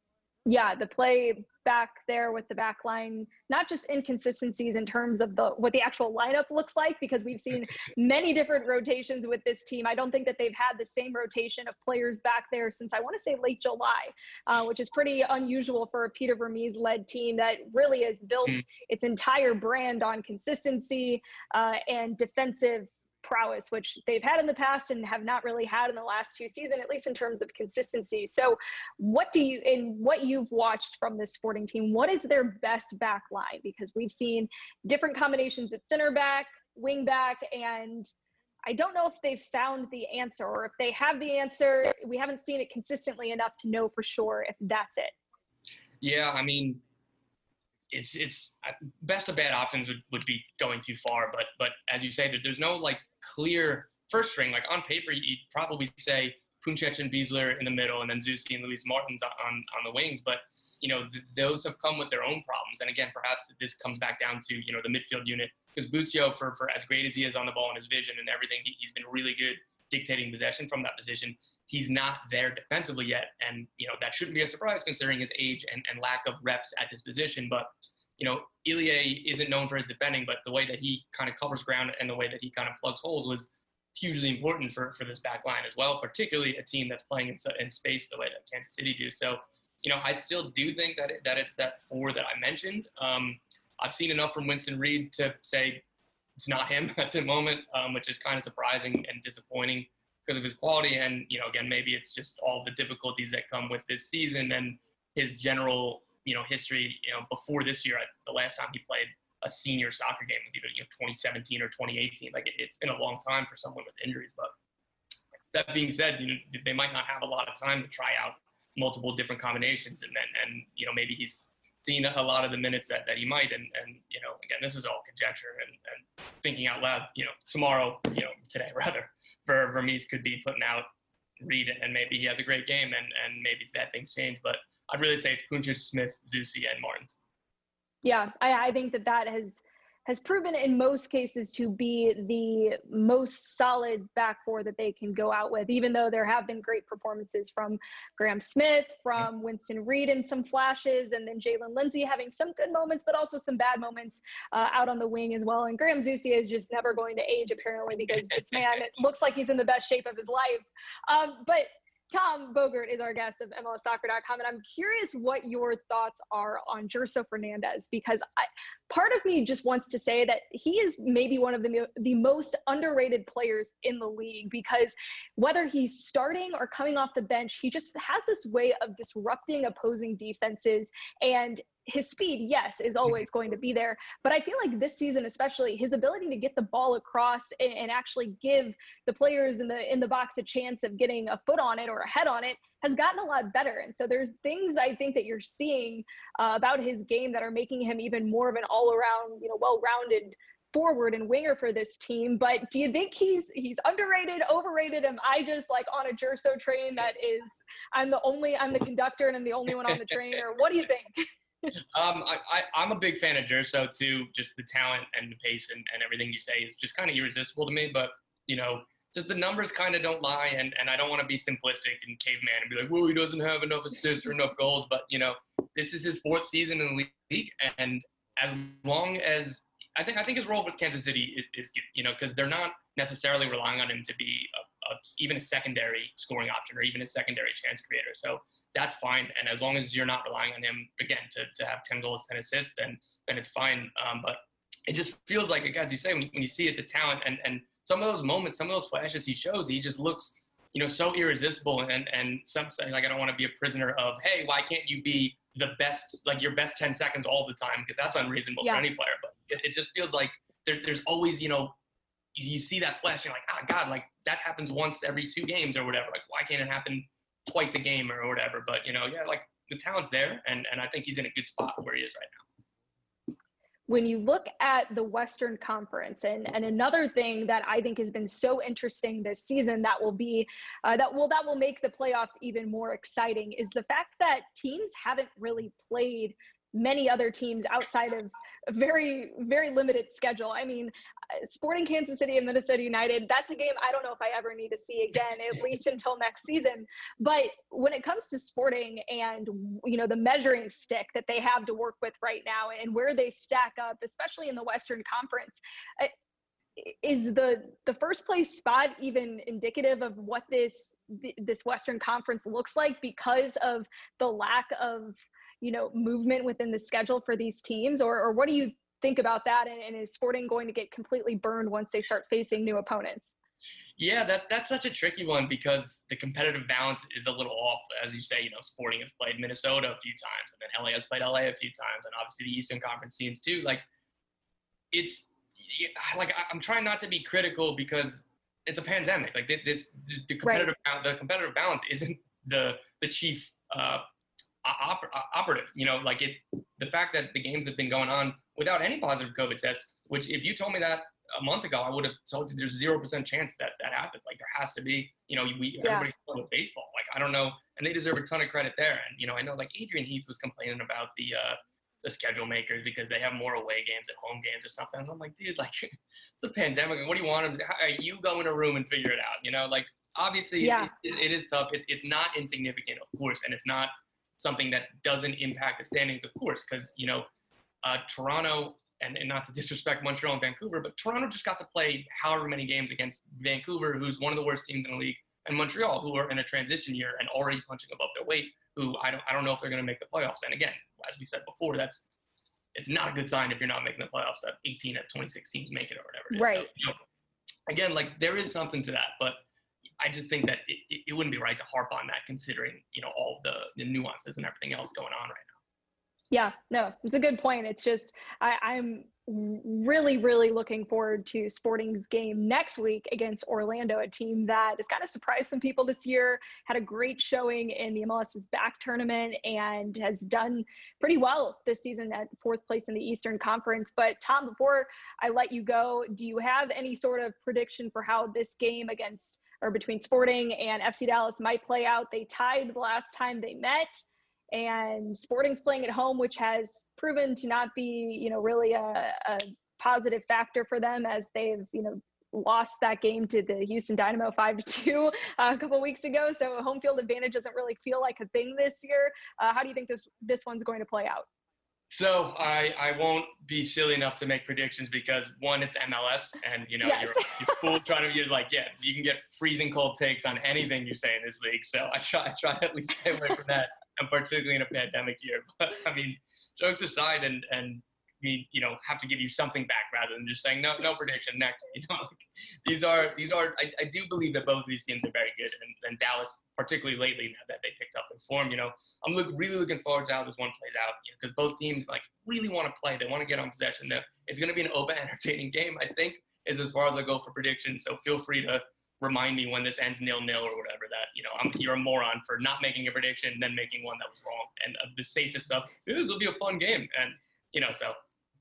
I: Yeah, the play back there with the back line, not just inconsistencies in terms of the what the actual lineup looks like, because we've seen many different rotations with this team. I don't think that they've had the same rotation of players back there since I want to say late July, uh, which is pretty unusual for a Peter Vermes-led team that really has built mm. its entire brand on consistency uh, and defensive prowess, which they've had in the past and have not really had in the last two seasons, at least in terms of consistency. So what do you, in what you've watched from this Sporting team, what is their best back line? Because we've seen different combinations at center back, wing back, and I don't know if they've found the answer, or if they have the answer, we haven't seen it consistently enough to know for sure if that's it.
H: Yeah, I mean, it's it's best of bad options would, would be going too far, but but as you say, there's no like clear first string. Like on paper, you'd probably say Puncec and Besler in the middle, and then Zusi and Luis Martins on on the wings. But you know, th- those have come with their own problems. And again, perhaps this comes back down to you know the midfield unit, because Busio, for for as great as he is on the ball and his vision and everything, he, he's been really good dictating possession from that position. He's not there defensively yet, and you know that shouldn't be a surprise considering his age and, and lack of reps at this position. But you know, Ilie isn't known for his defending, but the way that he kind of covers ground and the way that he kind of plugs holes was hugely important for, for this back line as well, particularly a team that's playing in, in space the way that Kansas City do. So, you know, I still do think that it, that it's that four that I mentioned. Um, I've seen enough from Winston Reid to say it's not him at the moment, um, which is kind of surprising and disappointing because of his quality. And, you know, again, maybe it's just all the difficulties that come with this season and his general, you know, history. You know, before this year, I, the last time he played a senior soccer game was either, you know, twenty seventeen or twenty eighteen. Like, it, it's been a long time for someone with injuries. But that being said, you know, they might not have a lot of time to try out multiple different combinations. And then, and, you know, maybe he's seen a lot of the minutes that, that he might. And, and, you know, again, this is all conjecture and, and thinking out loud. You know, tomorrow, you know, today rather, for Vermes could be putting out Reid, and maybe he has a great game, and, and maybe that things change. But I'd really say it's Puncec, Smith, Zusi, and Martins.
I: Yeah, I, I think that that has has proven in most cases to be the most solid back four that they can go out with, even though there have been great performances from Graham Smith, from Winston Reid in some flashes, and then Jalen Lindsey having some good moments, but also some bad moments uh, out on the wing as well. And Graham Zusi is just never going to age, apparently, because this man it looks like he's in the best shape of his life. Um, but Tom Bogert is our guest of M L S Soccer dot com, and I'm curious what your thoughts are on Gerso Fernandez, because I, part of me just wants to say that he is maybe one of the, the most underrated players in the league, because whether he's starting or coming off the bench, he just has this way of disrupting opposing defenses, and his speed, yes, is always going to be there. But I feel like this season, especially, his ability to get the ball across and, and actually give the players in the in the box a chance of getting a foot on it or a head on it has gotten a lot better. And so there's things I think that you're seeing uh, about his game that are making him even more of an all-around, you know, well-rounded forward and winger for this team. But do you think he's he's underrated, overrated? Am I just like on a Gerso train that is, I'm the only, I'm the conductor and I'm the only one on the train, or what do you think?
H: um, I, I, I'm a big fan of Gerso too. Just the talent and the pace and, and everything you say is just kind of irresistible to me. But, you know, just the numbers kind of don't lie. And, and I don't want to be simplistic and caveman and be like, well, he doesn't have enough assists or enough goals. But, you know, this is his fourth season in the league. And as long as I think I think his role with Kansas City is, is you know, because they're not necessarily relying on him to be a, a, even a secondary scoring option or even a secondary chance creator. So that's fine. And as long as you're not relying on him, again, to, to have ten goals, ten assists, then then it's fine. Um, but it just feels like, as you say, when you, when you see it, the talent and, and some of those moments, some of those flashes he shows, he just looks, you know, so irresistible. And, and some say, like, I don't want to be a prisoner of, hey, why can't you be the best, like your best ten seconds all the time? Because that's unreasonable yeah. for any player. But it, it just feels like there, there's always, you know, you see that flash, you're like, ah, oh, God, like that happens once every two games or whatever. Like, why can't it happen twice a game or whatever? But, you know, yeah, like the talent's there. And, and I think he's in a good spot where he is right now.
I: when you look at the Western Conference, and, and another thing that I think has been so interesting this season that will be uh, that will that will make the playoffs even more exciting is the fact that teams haven't really played many other teams outside of a very, very limited schedule. I mean, Sporting Kansas City and Minnesota United, that's a game I don't know if I ever need to see again, at least until next season. But when it comes to Sporting and, you know, the measuring stick that they have to work with right now and where they stack up, especially in the Western Conference, is the the first place spot even indicative of what this this Western Conference looks like because of the lack of, you know, movement within the schedule for these teams? Or, or what do you think about that? And, and is Sporting going to get completely burned once they start facing new opponents?
H: Yeah, that that's such a tricky one because the competitive balance is a little off. As you say, you know, Sporting has played Minnesota a few times, and then L A has played L A a few times, and obviously the Eastern Conference teams too. Like, it's like I'm trying not to be critical because it's a pandemic. Like this, the competitive right. the competitive balance isn't the the chief uh, Oper- operative, you know, like it, the fact that the games have been going on without any positive COVID tests, which if you told me that a month ago, I would have told you there's zero percent chance that that happens. Like there has to be, you know, we, yeah. everybody's playing with baseball. Like, I don't know. And they deserve a ton of credit there. And, you know, I know like Adrian Heath was complaining about the, uh, the schedule makers because they have more away games and home games or something. And I'm like, dude, like it's a pandemic. What do you want them to, how, you go in a room and figure it out, you know, like obviously yeah. it, it is tough. It, it's not insignificant, of course. And it's not something that doesn't impact the standings, of course, because, you know, uh, Toronto, and, and not to disrespect Montreal and Vancouver, but Toronto just got to play however many games against Vancouver, who's one of the worst teams in the league, and Montreal, who are in a transition year and already punching above their weight, who I don't I don't know if they're going to make the playoffs. And again, as we said before, that's it's not a good sign if you're not making the playoffs, that eighteen of twenty-six teams make it or whatever it is.
I: Right.
H: So, you know, again, like there is something to that, but I just think that it, it wouldn't be right to harp on that considering, you know, all the, the nuances and everything else going on right now.
I: Yeah, no, it's a good point. It's just, I, I'm really, really looking forward to Sporting's game next week against Orlando, a team that has kind of surprised some people this year, had a great showing in the MLS's back tournament and has done pretty well this season at fourth place in the Eastern Conference. But Tom, before I let you go, do you have any sort of prediction for how this game against or between Sporting and F C Dallas might play out? They tied the last time they met, and Sporting's playing at home, which has proven to not be, you know, really a, a positive factor for them as they've, you know, lost that game to the Houston Dynamo five to two uh, a couple weeks ago. So home field advantage doesn't really feel like a thing this year. Uh, how do you think this this one's going to play out?
H: So I, I won't be silly enough to make predictions because one, it's M L S and, you know,
I: yes.
H: you're, you're cool trying to, you're like, yeah, you can get freezing cold takes on anything you say in this league. So I try, I try to at least stay away from that, and particularly in a pandemic year. But I mean, jokes aside, and, and me, you know, have to give you something back rather than just saying, no, no prediction next, you know, like, these are, these are, I, I do believe that both of these teams are very good. And, and Dallas, particularly lately, now that they picked up in form, you know, I'm look, really looking forward to how this one plays out, because you know, both teams like really want to play. They want to get on possession. They're, it's going to be an open, entertaining game, I think, is as far as I go for predictions. So feel free to remind me when this ends nil-nil or whatever that, you know, I'm, you're a moron for not making a prediction and then making one that was wrong. And uh, the safest stuff, this will be a fun game. And, you know, so.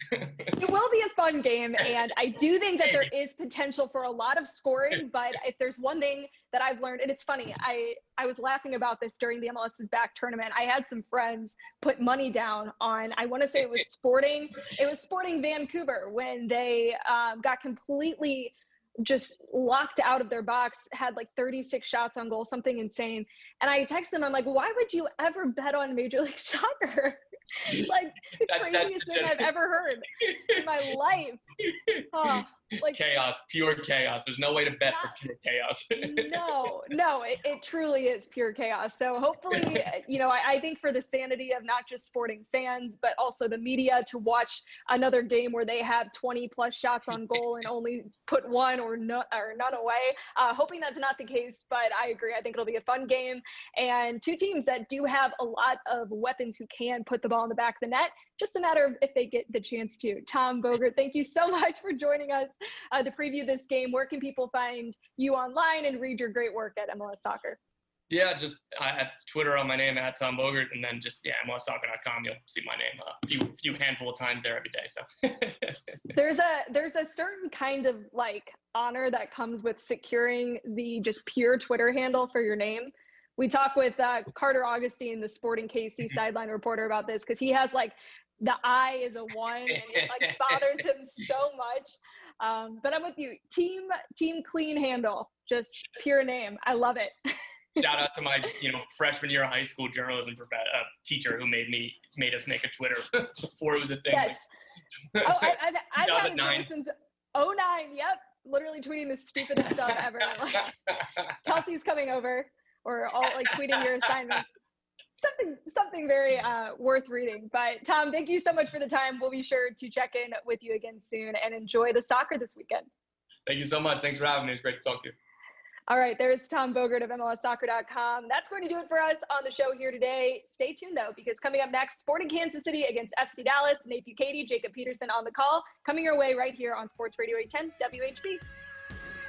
I: It will be a fun game, and I do think that there is potential for a lot of scoring, but if there's one thing that I've learned, and it's funny, I, I was laughing about this during the MLS's back tournament. I had some friends put money down on, I want to say it was Sporting, it was Sporting Vancouver when they um, got completely just locked out of their box, had like thirty-six shots on goal, something insane. And I texted them, I'm like, why would you ever bet on Major League Soccer? Like the
H: that,
I: craziest thing I've ever heard in my life. Oh, like
H: chaos, pure chaos. There's no way to bet
I: not,
H: for pure chaos.
I: no, no, it, it truly is pure chaos. So hopefully, you know, I, I think for the sanity of not just Sporting fans, but also the media to watch another game where they have twenty plus shots on goal and only put one or, no, or none away. Uh, hoping that's not the case, but I agree. I think it'll be a fun game. And two teams that do have a lot of weapons who can put the ball in the back of the net. Just a matter of if they get the chance to. Tom Bogert, thank you so much for joining us uh, to preview this game. Where can people find you online and read your great work at M L S Soccer?
H: Yeah, just uh, at Twitter on my name at Tom Bogert, and then just yeah, M L S soccer dot com. You'll see my name a few few handful of times there every day. So
I: there's a there's a certain kind of like honor that comes with securing the just pure Twitter handle for your name. We talk with uh, Carter Augustine, the Sporting K C sideline reporter, about this because he has like the I is a one, and it like bothers him so much. Um, but I'm with you, team team clean handle, just pure name. I love it.
H: Shout out to my, you know, freshman year of high school journalism prof- uh, teacher who made me made us make a Twitter before it was a thing.
I: Yes. Oh, I, I've, I've had a Twitter since oh nine. Yep, literally tweeting the stupidest stuff ever. Like Kelsey's coming over, or all like tweeting your assignments. Something something very uh, worth reading. But Tom, thank you so much for the time. We'll be sure to check in with you again soon and enjoy the soccer this weekend.
H: Thank you so much. Thanks for having me. It was great to talk to you.
I: All right, there's Tom Bogert of M L S soccer dot com. That's going to do it for us on the show here today. Stay tuned, though, because coming up next, Sporting Kansas City against F C Dallas. Nate Bukaty, Jacob Peterson on the call. Coming your way right here on Sports Radio eight ten W H B.